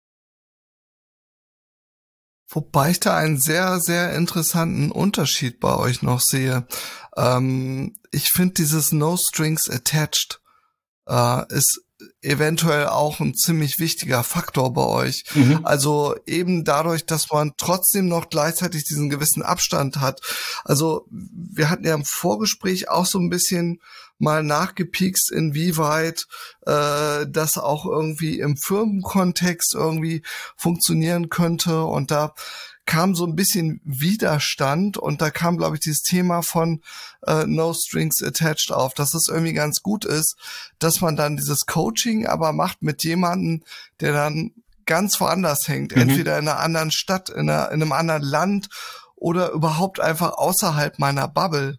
Wobei ich da einen sehr, sehr interessanten Unterschied bei euch noch sehe. Ich finde dieses No Strings Attached ist eventuell auch ein ziemlich wichtiger Faktor bei euch. Also eben dadurch, dass man trotzdem noch gleichzeitig diesen gewissen Abstand hat. Also wir hatten ja im Vorgespräch auch so ein bisschen mal nachgepiekst, inwieweit das auch irgendwie im Firmenkontext irgendwie funktionieren könnte. Und da kam so ein bisschen Widerstand und da kam, glaube ich, dieses Thema von No Strings Attached auf, dass es irgendwie ganz gut ist, dass man dann dieses Coaching aber macht mit jemandem, der dann ganz woanders hängt, entweder in einer anderen Stadt, in einem anderen Land oder überhaupt einfach außerhalb meiner Bubble.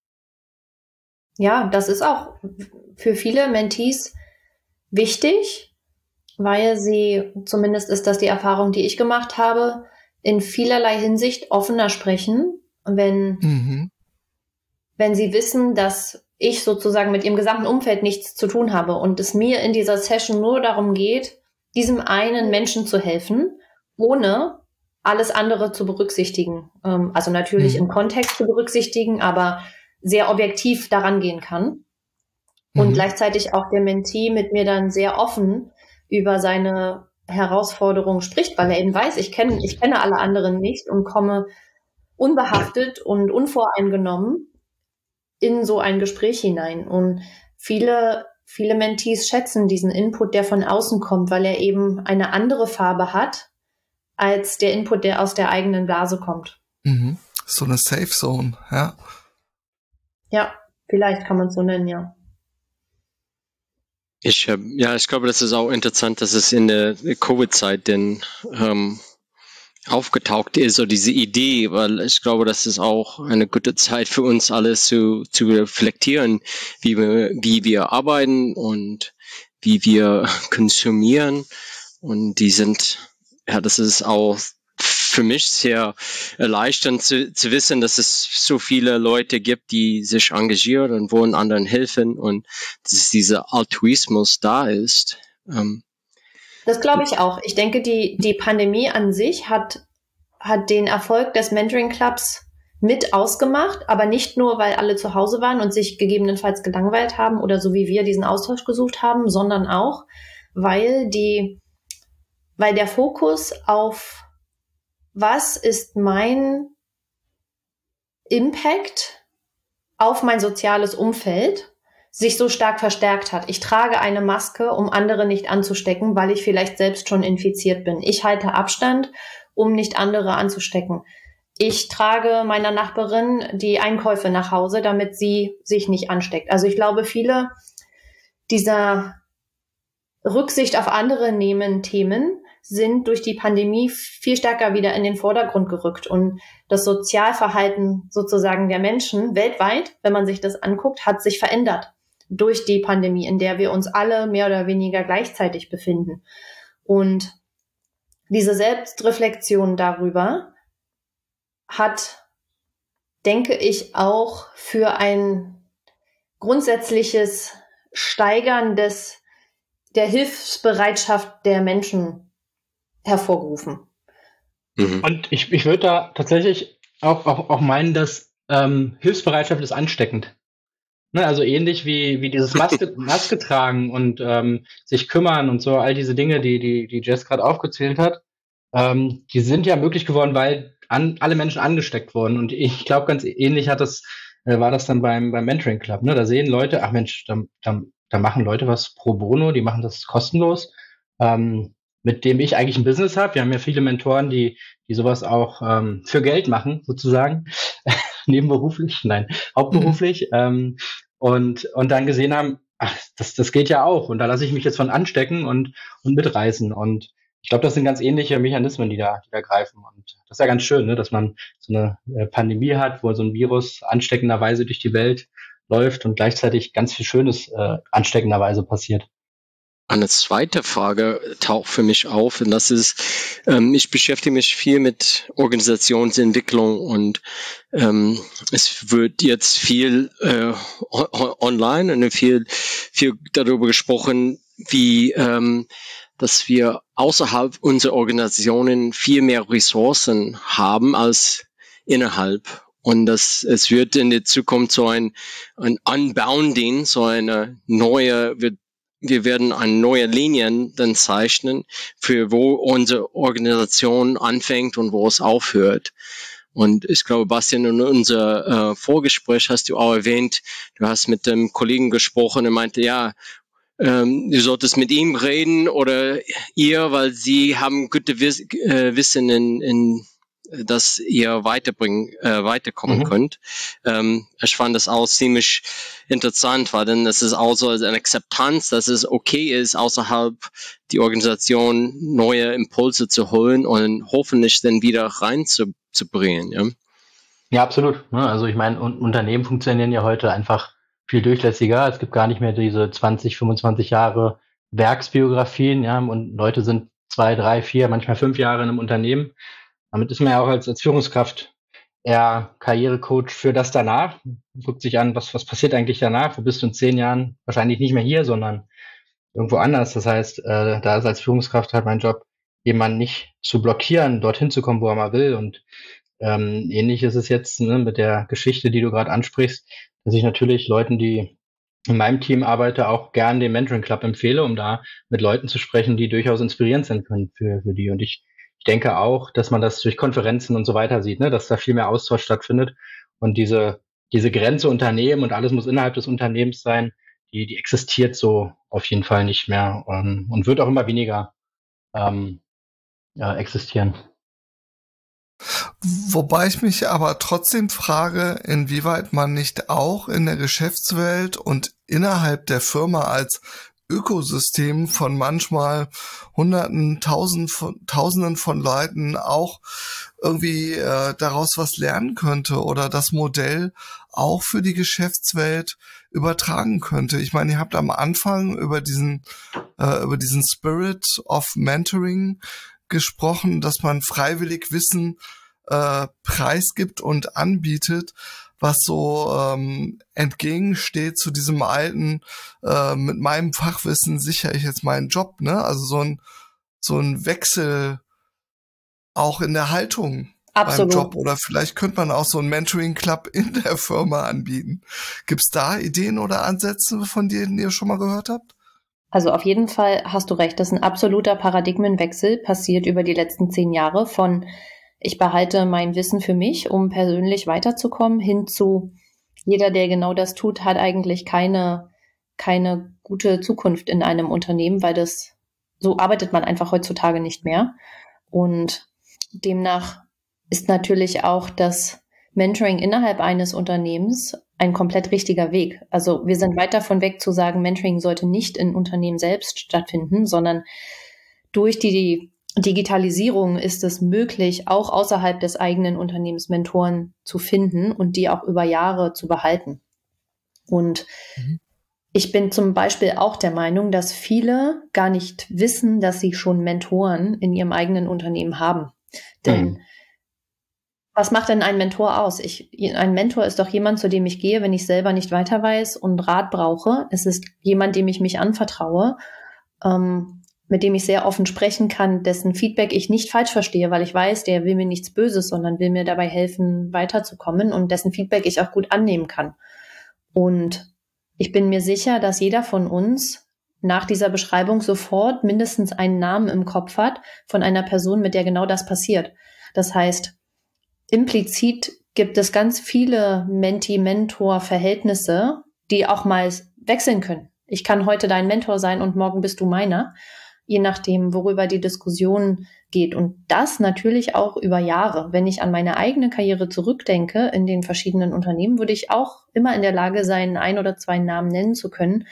Ja, das ist auch für viele Mentees wichtig, weil sie, zumindest ist das die Erfahrung, die ich gemacht habe, in vielerlei Hinsicht offener sprechen, wenn sie wissen, dass ich sozusagen mit ihrem gesamten Umfeld nichts zu tun habe und es mir in dieser Session nur darum geht, diesem einen Menschen zu helfen, ohne alles andere zu berücksichtigen. Also natürlich im Kontext zu berücksichtigen, aber sehr objektiv daran gehen kann. Und gleichzeitig auch der Mentee mit mir dann sehr offen über seine Herausforderungen spricht, weil er eben weiß, ich kenne alle anderen nicht und komme unbehaftet und unvoreingenommen in so ein Gespräch hinein. Und viele Mentees schätzen diesen Input, der von außen kommt, weil er eben eine andere Farbe hat, als der Input, der aus der eigenen Blase kommt. So eine Safe Zone, ja. Ja, vielleicht kann man es so nennen, ja. Ich glaube, das ist auch interessant, dass es in der Covid-Zeit denn aufgetaucht ist, so diese Idee, weil ich glaube, das ist auch eine gute Zeit für uns alle zu reflektieren, wie wir arbeiten und wie wir konsumieren. Und das ist auch für mich sehr erleichternd zu wissen, dass es so viele Leute gibt, die sich engagieren und wollen anderen helfen und dass dieser Altruismus da ist. Das glaube ich auch. Ich denke, die Pandemie an sich hat den Erfolg des Mentoring Clubs mit ausgemacht, aber nicht nur, weil alle zu Hause waren und sich gegebenenfalls gelangweilt haben oder so wie wir diesen Austausch gesucht haben, sondern auch, weil der Fokus auf was ist mein Impact auf mein soziales Umfeld sich so stark verstärkt hat. Ich trage eine Maske, um andere nicht anzustecken, weil ich vielleicht selbst schon infiziert bin. Ich halte Abstand, um nicht andere anzustecken. Ich trage meiner Nachbarin die Einkäufe nach Hause, damit sie sich nicht ansteckt. Also ich glaube, viele dieser Rücksicht auf andere nehmen Themen sind durch die Pandemie viel stärker wieder in den Vordergrund gerückt. Und das Sozialverhalten sozusagen der Menschen weltweit, wenn man sich das anguckt, hat sich verändert durch die Pandemie, in der wir uns alle mehr oder weniger gleichzeitig befinden. Und diese Selbstreflexion darüber hat, denke ich, auch für ein grundsätzliches Steigern der Hilfsbereitschaft der Menschen hervorgerufen. Und ich würde da tatsächlich auch meinen, dass Hilfsbereitschaft ist ansteckend. Ne, also ähnlich wie dieses Maske tragen und sich kümmern und so, all diese Dinge, die Jess gerade aufgezählt hat, die sind ja möglich geworden, weil alle Menschen angesteckt wurden. Und ich glaube, ganz ähnlich war das dann beim Mentoring Club. Ne? Da sehen Leute, ach Mensch, da machen Leute was pro bono, die machen das kostenlos, mit dem ich eigentlich ein Business habe. Wir haben ja viele Mentoren, die sowas auch für Geld machen, sozusagen. Nebenberuflich, nein, hauptberuflich. Und dann gesehen haben, ach, das geht ja auch. Und da lasse ich mich jetzt von anstecken und mitreißen. Und ich glaube, das sind ganz ähnliche Mechanismen, die da greifen. Und das ist ja ganz schön, ne, dass man so eine Pandemie hat, wo so ein Virus ansteckenderweise durch die Welt läuft und gleichzeitig ganz viel Schönes ansteckenderweise passiert. Eine zweite Frage taucht für mich auf, und das ist, ich beschäftige mich viel mit Organisationsentwicklung und es wird jetzt viel online und viel darüber gesprochen, wie dass wir außerhalb unserer Organisationen viel mehr Ressourcen haben als innerhalb. Und es wird in der Zukunft so ein Unbounding, so eine neue, wir werden eine neue Linien dann zeichnen, für wo unsere Organisation anfängt und wo es aufhört. Und ich glaube, Bastian, in unser Vorgespräch hast du auch erwähnt, du hast mit dem Kollegen gesprochen, er meinte, ja, du solltest mit ihm reden oder ihr, weil sie haben gute Wissen in dass ihr weiterkommen könnt. Ich fand das auch ziemlich interessant, weil dann das ist auch so eine Akzeptanz, dass es okay ist, außerhalb die Organisation neue Impulse zu holen und hoffentlich dann wieder reinzubringen. Ja? Ja, absolut. Also ich meine, Unternehmen funktionieren ja heute einfach viel durchlässiger. Es gibt gar nicht mehr diese 20, 25 Jahre Werksbiografien, ja, und Leute sind 2, 3, 4, manchmal 5 Jahre in einem Unternehmen. Damit ist man ja auch als Führungskraft eher Karrierecoach für das danach. Guckt sich an, was passiert eigentlich danach? Wo bist du in 10 Jahren? Wahrscheinlich nicht mehr hier, sondern irgendwo anders. Das heißt, da ist als Führungskraft halt mein Job, jemanden nicht zu blockieren, dorthin zu kommen, wo er mal will. Und ähnlich ist es jetzt, ne, mit der Geschichte, die du gerade ansprichst, dass ich natürlich Leuten, die in meinem Team arbeite, auch gern den Mentoring Club empfehle, um da mit Leuten zu sprechen, die durchaus inspirierend sind können für die. Und ich denke auch, dass man das durch Konferenzen und so weiter sieht, ne, dass da viel mehr Austausch stattfindet. Und diese Grenze Unternehmen und alles muss innerhalb des Unternehmens sein, die existiert so auf jeden Fall nicht mehr und wird auch immer weniger existieren. Wobei ich mich aber trotzdem frage, inwieweit man nicht auch in der Geschäftswelt und innerhalb der Firma als Ökosystem von manchmal Hunderten, Tausenden von Leuten auch irgendwie daraus was lernen könnte oder das Modell auch für die Geschäftswelt übertragen könnte. Ich meine, ihr habt am Anfang über diesen Spirit of Mentoring gesprochen, dass man freiwillig Wissen preisgibt und anbietet, was so entgegensteht zu diesem alten, mit meinem Fachwissen sichere ich jetzt meinen Job, ne? Also so ein Wechsel auch in der Haltung beim Job. Oder vielleicht könnte man auch so einen Mentoring-Club in der Firma anbieten. Gibt's da Ideen oder Ansätze, von denen ihr schon mal gehört habt? Also auf jeden Fall hast du recht, das ist ein absoluter Paradigmenwechsel passiert über die letzten 10 Jahre von ich behalte mein Wissen für mich, um persönlich weiterzukommen, hin zu jeder, der genau das tut, hat eigentlich keine gute Zukunft in einem Unternehmen, weil so arbeitet man einfach heutzutage nicht mehr. Und demnach ist natürlich auch das Mentoring innerhalb eines Unternehmens ein komplett richtiger Weg. Also wir sind weit davon weg zu sagen, Mentoring sollte nicht in Unternehmen selbst stattfinden, sondern durch die Digitalisierung ist es möglich, auch außerhalb des eigenen Unternehmens Mentoren zu finden und die auch über Jahre zu behalten. Und ich bin zum Beispiel auch der Meinung, dass viele gar nicht wissen, dass sie schon Mentoren in ihrem eigenen Unternehmen haben. Denn was macht denn ein Mentor aus? Ein Mentor ist doch jemand, zu dem ich gehe, wenn ich selber nicht weiter weiß und Rat brauche. Es ist jemand, dem ich mich anvertraue, mit dem ich sehr offen sprechen kann, dessen Feedback ich nicht falsch verstehe, weil ich weiß, der will mir nichts Böses, sondern will mir dabei helfen, weiterzukommen und dessen Feedback ich auch gut annehmen kann. Und ich bin mir sicher, dass jeder von uns nach dieser Beschreibung sofort mindestens einen Namen im Kopf hat von einer Person, mit der genau das passiert. Das heißt, implizit gibt es ganz viele Menti-Mentor-Verhältnisse, die auch mal wechseln können. Ich kann heute dein Mentor sein und morgen bist du meiner, je nachdem, worüber die Diskussion geht. Und das natürlich auch über Jahre. Wenn ich an meine eigene Karriere zurückdenke in den verschiedenen Unternehmen, würde ich auch immer in der Lage sein, 1 oder 2 Namen nennen zu können,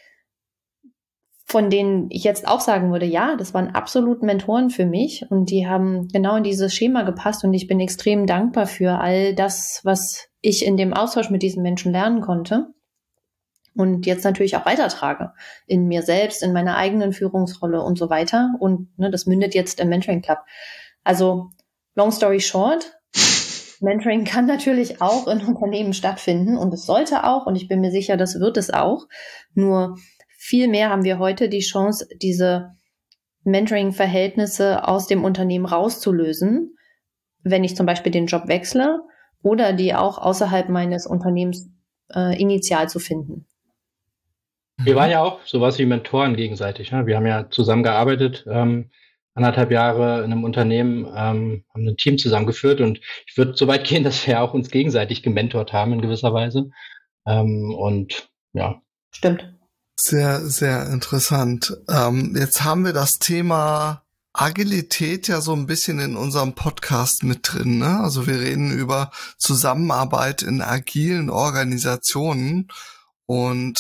von denen ich jetzt auch sagen würde, ja, das waren absolut Mentoren für mich und die haben genau in dieses Schema gepasst und ich bin extrem dankbar für all das, was ich in dem Austausch mit diesen Menschen lernen konnte und jetzt natürlich auch weitertrage in mir selbst, in meiner eigenen Führungsrolle und so weiter und das mündet jetzt im Mentoring Club. Also long story short, Mentoring kann natürlich auch in Unternehmen stattfinden und es sollte auch und ich bin mir sicher, das wird es auch, nur vielmehr haben wir heute die Chance, diese Mentoring-Verhältnisse aus dem Unternehmen rauszulösen, wenn ich zum Beispiel den Job wechsle oder die auch außerhalb meines Unternehmens initial zu finden. Wir waren ja auch sowas wie Mentoren gegenseitig. Ne? Wir haben ja zusammengearbeitet, 1,5 Jahre in einem Unternehmen, haben ein Team zusammengeführt und ich würde so weit gehen, dass wir auch uns gegenseitig gementort haben in gewisser Weise. Und ja. Stimmt. Sehr, sehr interessant. Jetzt haben wir das Thema Agilität ja so ein bisschen in unserem Podcast mit drin, ne? Also wir reden über Zusammenarbeit in agilen Organisationen und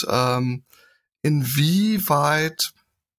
inwieweit,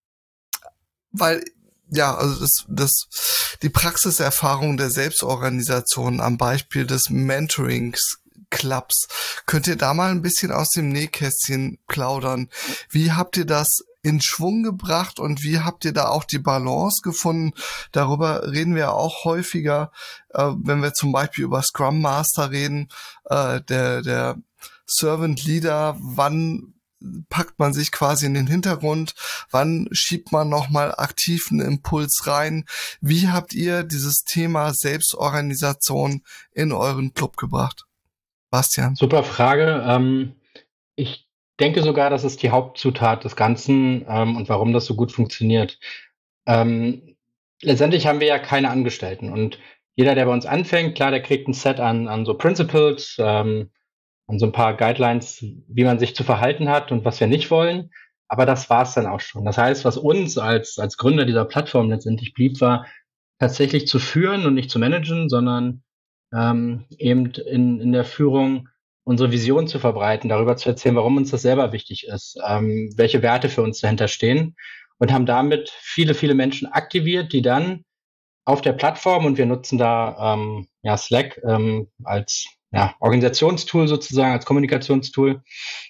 weil ja, also die Praxiserfahrung der Selbstorganisation am Beispiel des Mentorings Clubs. Könnt ihr da mal ein bisschen aus dem Nähkästchen plaudern? Wie habt ihr das in Schwung gebracht und wie habt ihr da auch die Balance gefunden? Darüber reden wir auch häufiger, wenn wir zum Beispiel über Scrum Master reden, der Servant Leader, wann packt man sich quasi in den Hintergrund, wann schiebt man nochmal aktiven Impuls rein? Wie habt ihr dieses Thema Selbstorganisation in euren Club gebracht? Bastian. Super Frage. Ich denke sogar, das ist die Hauptzutat des Ganzen und warum das so gut funktioniert. Letztendlich haben wir ja keine Angestellten und jeder, der bei uns anfängt, klar, der kriegt ein Set an so Principles, an so ein paar Guidelines, wie man sich zu verhalten hat und was wir nicht wollen. Aber das war's dann auch schon. Das heißt, was uns als Gründer dieser Plattform letztendlich blieb, war tatsächlich zu führen und nicht zu managen, sondern eben in der Führung unsere Vision zu verbreiten, darüber zu erzählen, warum uns das selber wichtig ist, welche Werte für uns dahinter stehen und haben damit viele, viele Menschen aktiviert, die dann auf der Plattform, und wir nutzen da Slack als Organisationstool sozusagen, als Kommunikationstool,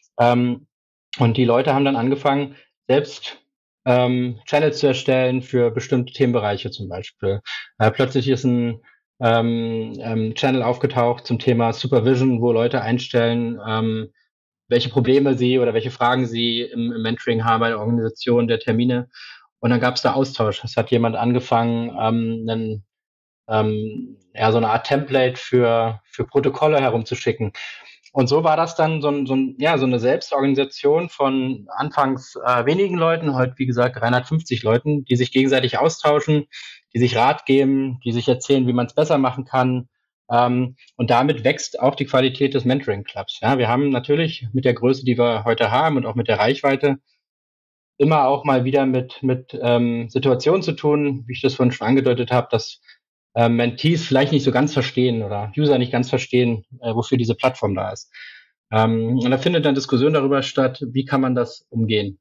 und die Leute haben dann angefangen, selbst Channels zu erstellen für bestimmte Themenbereiche zum Beispiel. Plötzlich ist ein Channel aufgetaucht zum Thema Supervision, wo Leute einstellen, welche Probleme sie oder welche Fragen sie im Mentoring haben bei der Organisation der Termine. Und dann gab es da Austausch. Es hat jemand angefangen, so eine Art Template für Protokolle herumzuschicken. Und so war das dann so eine Selbstorganisation von anfangs wenigen Leuten, heute wie gesagt 350 Leuten, die sich gegenseitig austauschen, die sich Rat geben, die sich erzählen, wie man es besser machen kann. Und damit wächst auch die Qualität des Mentoring-Clubs. Ja, wir haben natürlich mit der Größe, die wir heute haben und auch mit der Reichweite, immer auch mal wieder mit Situationen zu tun, wie ich das vorhin schon angedeutet habe, dass Mentees vielleicht nicht so ganz verstehen oder User nicht ganz verstehen, wofür diese Plattform da ist. Und da findet dann Diskussion darüber statt, wie kann man das umgehen.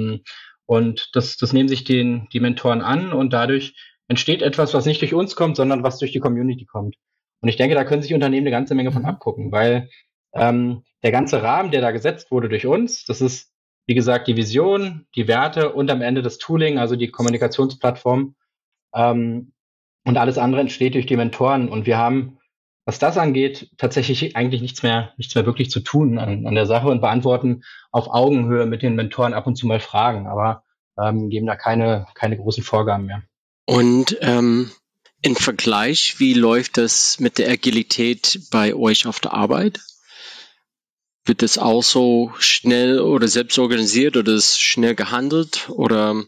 Und das nehmen sich die Mentoren an und dadurch entsteht etwas, was nicht durch uns kommt, sondern was durch die Community kommt. Und ich denke, da können sich Unternehmen eine ganze Menge von abgucken, weil der ganze Rahmen, der da gesetzt wurde durch uns, das ist, wie gesagt, die Vision, die Werte und am Ende das Tooling, also die Kommunikationsplattform. Und alles andere entsteht durch die Mentoren. Und wir haben, was das angeht, tatsächlich eigentlich nichts mehr wirklich zu tun an der Sache und beantworten auf Augenhöhe mit den Mentoren ab und zu mal Fragen, aber geben da keine großen Vorgaben mehr. Und im Vergleich, wie läuft das mit der Agilität bei euch auf der Arbeit? Wird das auch so schnell oder selbst organisiert oder ist schnell gehandelt oder?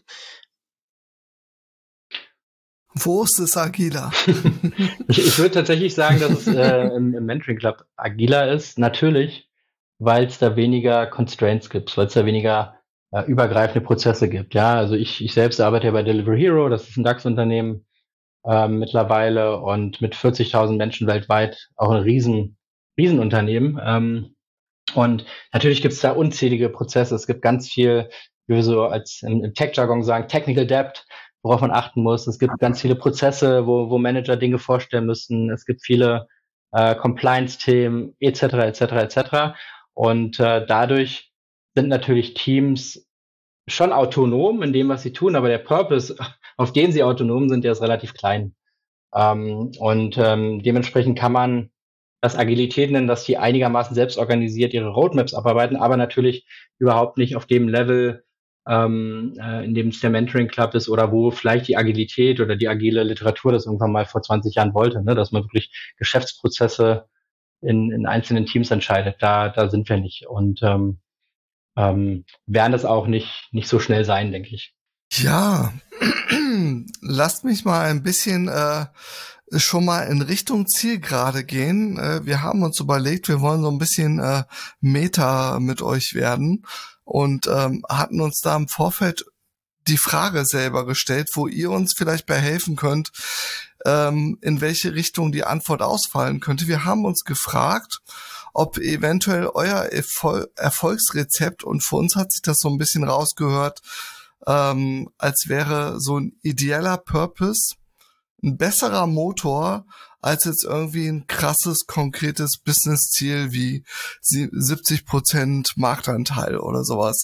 Wo ist es agiler? Ich würde tatsächlich sagen, dass es im Mentoring Club agiler ist. Natürlich, weil es da weniger Constraints gibt, weil es da weniger übergreifende Prozesse gibt. Ja, also ich selbst arbeite ja bei Delivery Hero, das ist ein DAX-Unternehmen mittlerweile und mit 40.000 Menschen weltweit auch ein Riesenunternehmen. Und natürlich gibt es da unzählige Prozesse. Es gibt ganz viel, wie wir so als im Tech-Jargon sagen, Technical Debt, worauf man achten muss. Es gibt ganz viele Prozesse, wo Manager Dinge vorstellen müssen. Es gibt viele Compliance-Themen etc. Und dadurch sind natürlich Teams schon autonom in dem, was sie tun, aber der Purpose, auf den sie autonom sind, der ist relativ klein. Dementsprechend kann man das Agilität nennen, dass die einigermaßen selbst organisiert ihre Roadmaps abarbeiten, aber natürlich überhaupt nicht auf dem Level, in dem es der Mentoring Club ist oder wo vielleicht die Agilität oder die agile Literatur das irgendwann mal vor 20 Jahren wollte, ne? Dass man wirklich Geschäftsprozesse in einzelnen Teams entscheidet. Da sind wir nicht und werden das auch nicht so schnell sein, denke ich. Ja, lasst mich mal ein bisschen schon mal in Richtung Zielgerade gehen. Wir haben uns überlegt, wir wollen so ein bisschen Meta mit euch werden und hatten uns da im Vorfeld die Frage selber gestellt, wo ihr uns vielleicht bei helfen könnt, in welche Richtung die Antwort ausfallen könnte. Wir haben uns gefragt, ob eventuell euer Erfolgsrezept, und für uns hat sich das so ein bisschen rausgehört, als wäre so ein ideeller Purpose ein besserer Motor als jetzt irgendwie ein krasses, konkretes Business-Ziel wie 70% Marktanteil oder sowas.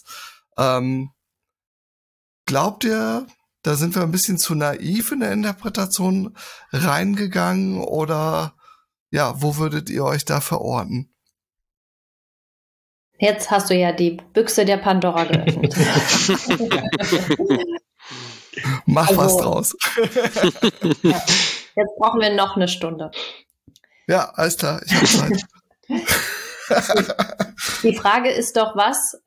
Glaubt ihr, da sind wir ein bisschen zu naiv in der Interpretation reingegangen, oder ja, wo würdet ihr euch da verorten? Jetzt hast du ja die Büchse der Pandora geöffnet. Mach was draus. Ja. Jetzt brauchen wir noch eine Stunde. Ja, alles klar, ich habe Zeit. Die Frage ist doch, was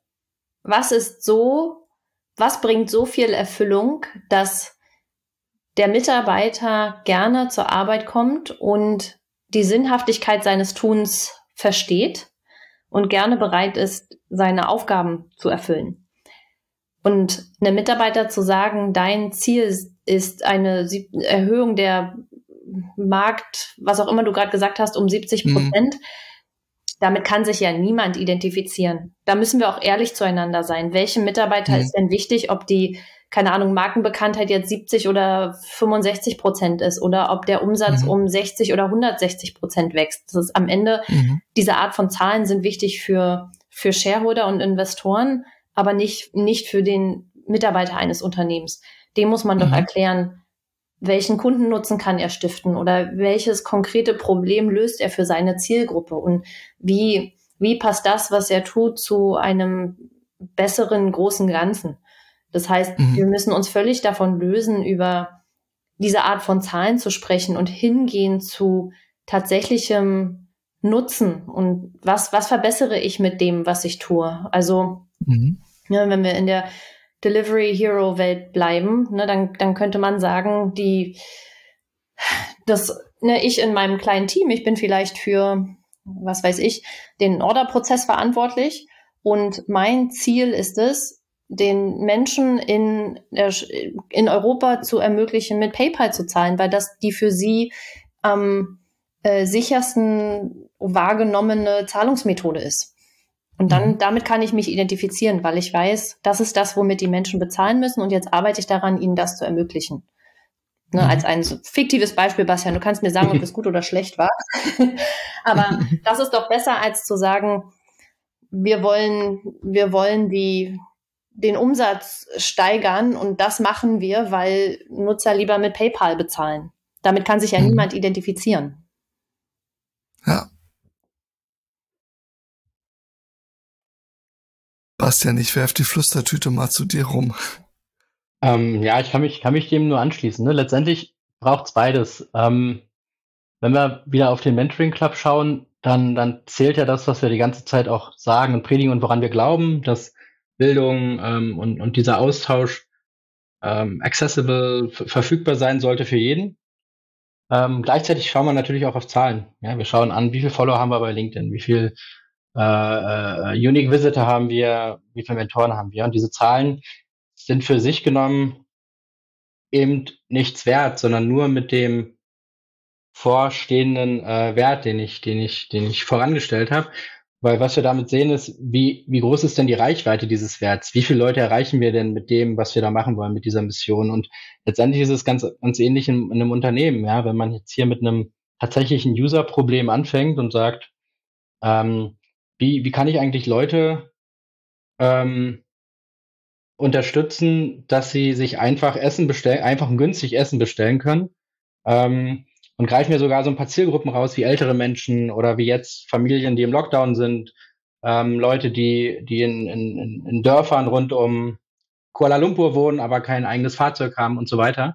bringt so viel Erfüllung, dass der Mitarbeiter gerne zur Arbeit kommt und die Sinnhaftigkeit seines Tuns versteht und gerne bereit ist, seine Aufgaben zu erfüllen. Und einem Mitarbeiter zu sagen, dein Ziel ist eine Erhöhung der Markt, was auch immer du gerade gesagt hast, um 70%, damit kann sich ja niemand identifizieren. Da müssen wir auch ehrlich zueinander sein. Welchem Mitarbeiter ist denn wichtig, ob die, keine Ahnung, Markenbekanntheit jetzt 70 oder 65% ist oder ob der Umsatz um 60 oder 160% wächst. Das ist am Ende, diese Art von Zahlen sind wichtig für Shareholder und Investoren, aber nicht für den Mitarbeiter eines Unternehmens. Dem muss man doch erklären, welchen Kundennutzen kann er stiften oder welches konkrete Problem löst er für seine Zielgruppe und wie passt das, was er tut, zu einem besseren großen Ganzen. Das heißt, wir müssen uns völlig davon lösen, über diese Art von Zahlen zu sprechen und hingehen zu tatsächlichem Nutzen und was verbessere ich mit dem, was ich tue. Also ja, wenn wir in der Delivery Hero Welt bleiben, ne, dann könnte man sagen, ich in meinem kleinen Team, ich bin vielleicht für, was weiß ich, den Orderprozess verantwortlich und mein Ziel ist es, den Menschen in Europa zu ermöglichen, mit PayPal zu zahlen, weil das die für sie am sichersten wahrgenommene Zahlungsmethode ist. Und dann, damit kann ich mich identifizieren, weil ich weiß, das ist das, womit die Menschen bezahlen müssen und jetzt arbeite ich daran, ihnen das zu ermöglichen. Ne, als ein fiktives Beispiel, Bastian, du kannst mir sagen, ob das gut oder schlecht war. Aber das ist doch besser, als zu sagen, wir wollen den Umsatz steigern und das machen wir, weil Nutzer lieber mit PayPal bezahlen. Damit kann sich ja niemand identifizieren. Ja. Bastian, ich werf die Flüstertüte mal zu dir rum. Ja, ich kann mich dem nur anschließen. Ne? Letztendlich braucht's beides. Wenn wir wieder auf den Mentoring Club schauen, dann zählt ja das, was wir die ganze Zeit auch sagen und predigen und woran wir glauben, dass Bildung und dieser Austausch accessible, verfügbar sein sollte für jeden. Gleichzeitig schauen wir natürlich auch auf Zahlen. Ja, wir schauen an, wie viele Follower haben wir bei LinkedIn, wie viel Unique Visitor haben wir, wie viele Mentoren haben wir. Und diese Zahlen sind für sich genommen eben nichts wert, sondern nur mit dem vorstehenden Wert, den ich vorangestellt habe. Weil was wir damit sehen ist, wie groß ist denn die Reichweite dieses Werts? Wie viele Leute erreichen wir denn mit dem, was wir da machen wollen, mit dieser Mission? Und letztendlich ist es ganz ähnlich in einem Unternehmen. Ja, wenn man jetzt hier mit einem tatsächlichen User-Problem anfängt und sagt, wie kann ich eigentlich Leute unterstützen, dass sie sich einfach und günstig Essen bestellen können, und greifen mir sogar so ein paar Zielgruppen raus, wie ältere Menschen oder wie jetzt Familien, die im Lockdown sind, Leute, die in Dörfern rund um Kuala Lumpur wohnen, aber kein eigenes Fahrzeug haben und so weiter.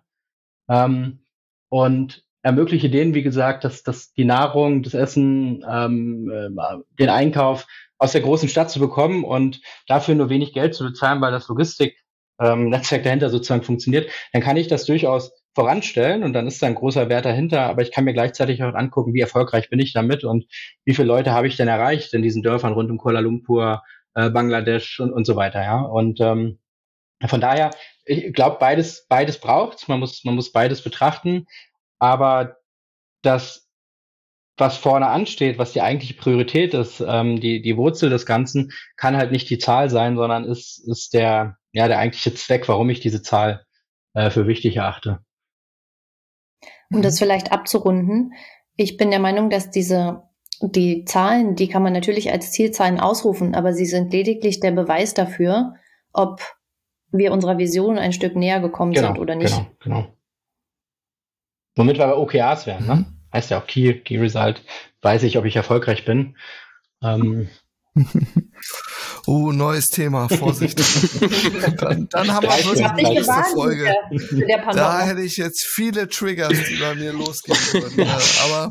Und ermögliche denen, wie gesagt, dass die Nahrung, das Essen, den Einkauf aus der großen Stadt zu bekommen und dafür nur wenig Geld zu bezahlen, weil das Logistik-Netzwerk dahinter sozusagen funktioniert, dann kann ich das durchaus voranstellen und dann ist da ein großer Wert dahinter, aber ich kann mir gleichzeitig auch angucken, wie erfolgreich bin ich damit und wie viele Leute habe ich denn erreicht in diesen Dörfern rund um Kuala Lumpur, Bangladesch und so weiter, ja. Und Von daher, ich glaube, beides braucht's. Man muss beides betrachten. Aber das, was vorne ansteht, was die eigentliche Priorität ist, die Wurzel des Ganzen, kann halt nicht die Zahl sein, sondern ist der eigentliche Zweck, warum ich diese Zahl für wichtig erachte. Um das vielleicht abzurunden, ich bin der Meinung, dass die Zahlen, die kann man natürlich als Zielzahlen ausrufen, aber sie sind lediglich der Beweis dafür, ob wir unserer Vision ein Stück näher gekommen sind oder nicht. Genau. Womit wir bei OKRs wären, ne? Heißt ja auch Key Result, weiß ich, ob ich erfolgreich bin. Neues Thema, Vorsicht. dann haben wir wirklich die nächste Folge. Da hätte ich jetzt viele Triggers, die bei mir losgehen würden. Aber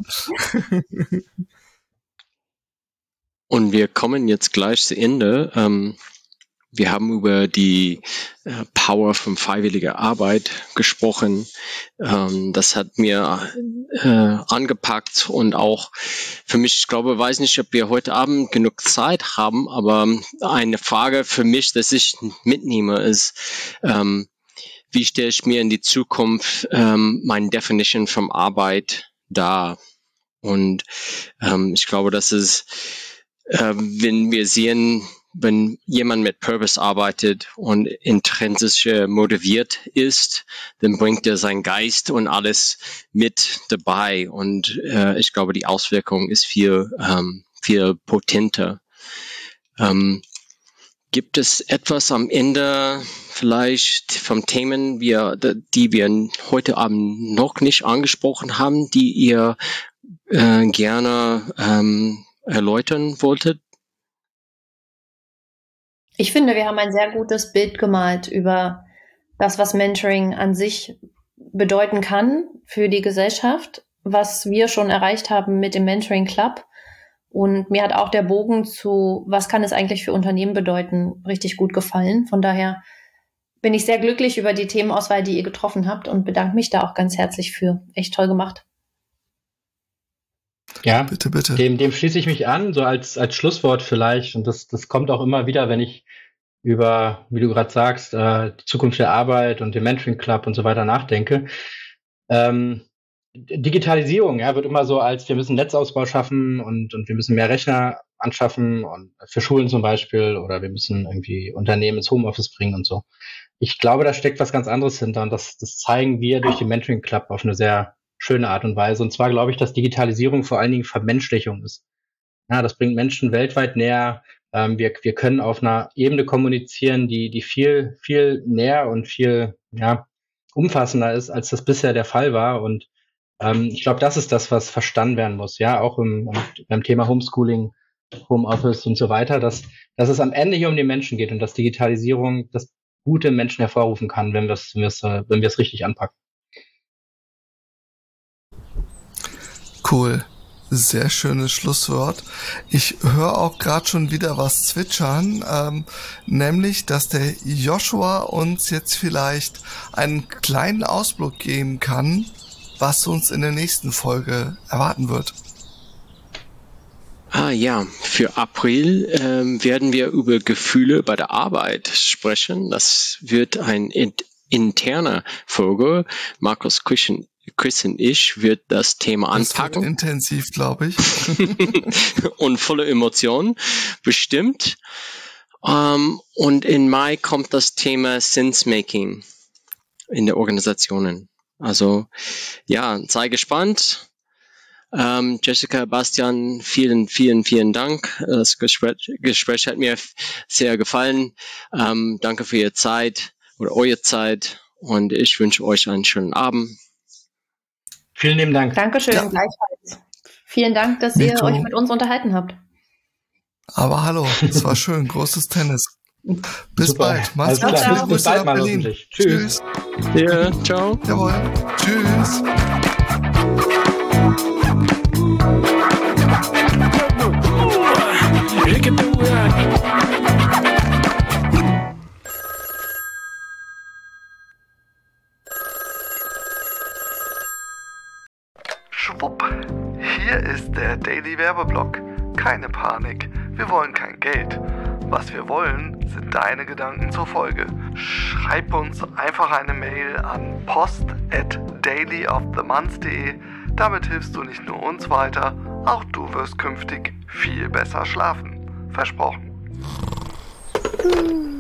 und wir kommen jetzt gleich zu Ende. Wir haben über die Power von freiwilliger Arbeit gesprochen. Das hat mir angepackt und auch für mich, ich glaube, weiß nicht, ob wir heute Abend genug Zeit haben, aber eine Frage für mich, dass ich mitnehme, ist, wie stelle ich mir in die Zukunft meine Definition von Arbeit dar? Und ich glaube, das ist, wenn wir sehen, wenn jemand mit Purpose arbeitet und intrinsisch motiviert ist, dann bringt er seinen Geist und alles mit dabei. Und ich glaube, die Auswirkung ist viel potenter. Gibt es etwas am Ende vielleicht von Themen, die wir heute Abend noch nicht angesprochen haben, die ihr gerne erläutern wolltet? Ich finde, wir haben ein sehr gutes Bild gemalt über das, was Mentoring an sich bedeuten kann für die Gesellschaft, was wir schon erreicht haben mit dem Mentoring Club. Und mir hat auch der Bogen zu, was kann es eigentlich für Unternehmen bedeuten, richtig gut gefallen. Von daher bin ich sehr glücklich über die Themenauswahl, die ihr getroffen habt und bedanke mich da auch ganz herzlich für. Echt toll gemacht. Ja, bitte. Dem schließe ich mich an, so als Schlusswort vielleicht. Und das kommt auch immer wieder, wenn ich über, wie du gerade sagst, die Zukunft der Arbeit und den Mentoring Club und so weiter nachdenke. Digitalisierung, wird immer so als, wir müssen Netzausbau schaffen und wir müssen mehr Rechner anschaffen und für Schulen zum Beispiel, oder wir müssen irgendwie Unternehmen ins Homeoffice bringen und so. Ich glaube, da steckt was ganz anderes hinter und das zeigen wir durch den Mentoring Club auf eine sehr schöne Art und Weise. Und zwar glaube ich, dass Digitalisierung vor allen Dingen Vermenschlichung ist. Ja, das bringt Menschen weltweit näher. Wir können auf einer Ebene kommunizieren, die viel, viel näher und viel umfassender ist, als das bisher der Fall war. Und ich glaube, das ist das, was verstanden werden muss. Ja, auch beim Thema Homeschooling, Homeoffice und so weiter, dass es am Ende hier um den Menschen geht und dass Digitalisierung das gute Menschen hervorrufen kann, wenn wir es richtig anpacken. Cool. Sehr schönes Schlusswort. Ich höre auch gerade schon wieder was zwitschern, nämlich, dass der Joshua uns jetzt vielleicht einen kleinen Ausblick geben kann, was uns in der nächsten Folge erwarten wird. Für April werden wir über Gefühle bei der Arbeit sprechen. Das wird ein interner Folge. Markus Chris und ich wird das Thema anpacken. Das wird intensiv, glaube ich. Und voller Emotionen, bestimmt. Und in Mai kommt das Thema Sense-Making in der Organisationen. Also, sei gespannt. Jessica, Bastian, vielen, vielen, vielen Dank. Das Gespräch hat mir sehr gefallen. Danke für Ihre Zeit oder eure Zeit und ich wünsche euch einen schönen Abend. Vielen lieben Dank. Dankeschön, gleichfalls. Vielen Dank, dass ihr euch mit uns unterhalten habt. Aber hallo, es war schön, großes Tennis. Bis Super. Bald. Macht's gut. Bis bald mal hoffentlich. Tschüss. Ja, ciao. Jawohl. Tschüss. Schwupp, hier ist der Daily Werbeblock. Keine Panik, wir wollen kein Geld, Was wir wollen, sind deine Gedanken zur Folge. Schreib uns einfach eine Mail an post@dailyofthemonth.de. Damit hilfst du nicht nur uns weiter, auch du wirst künftig viel besser schlafen. Versprochen.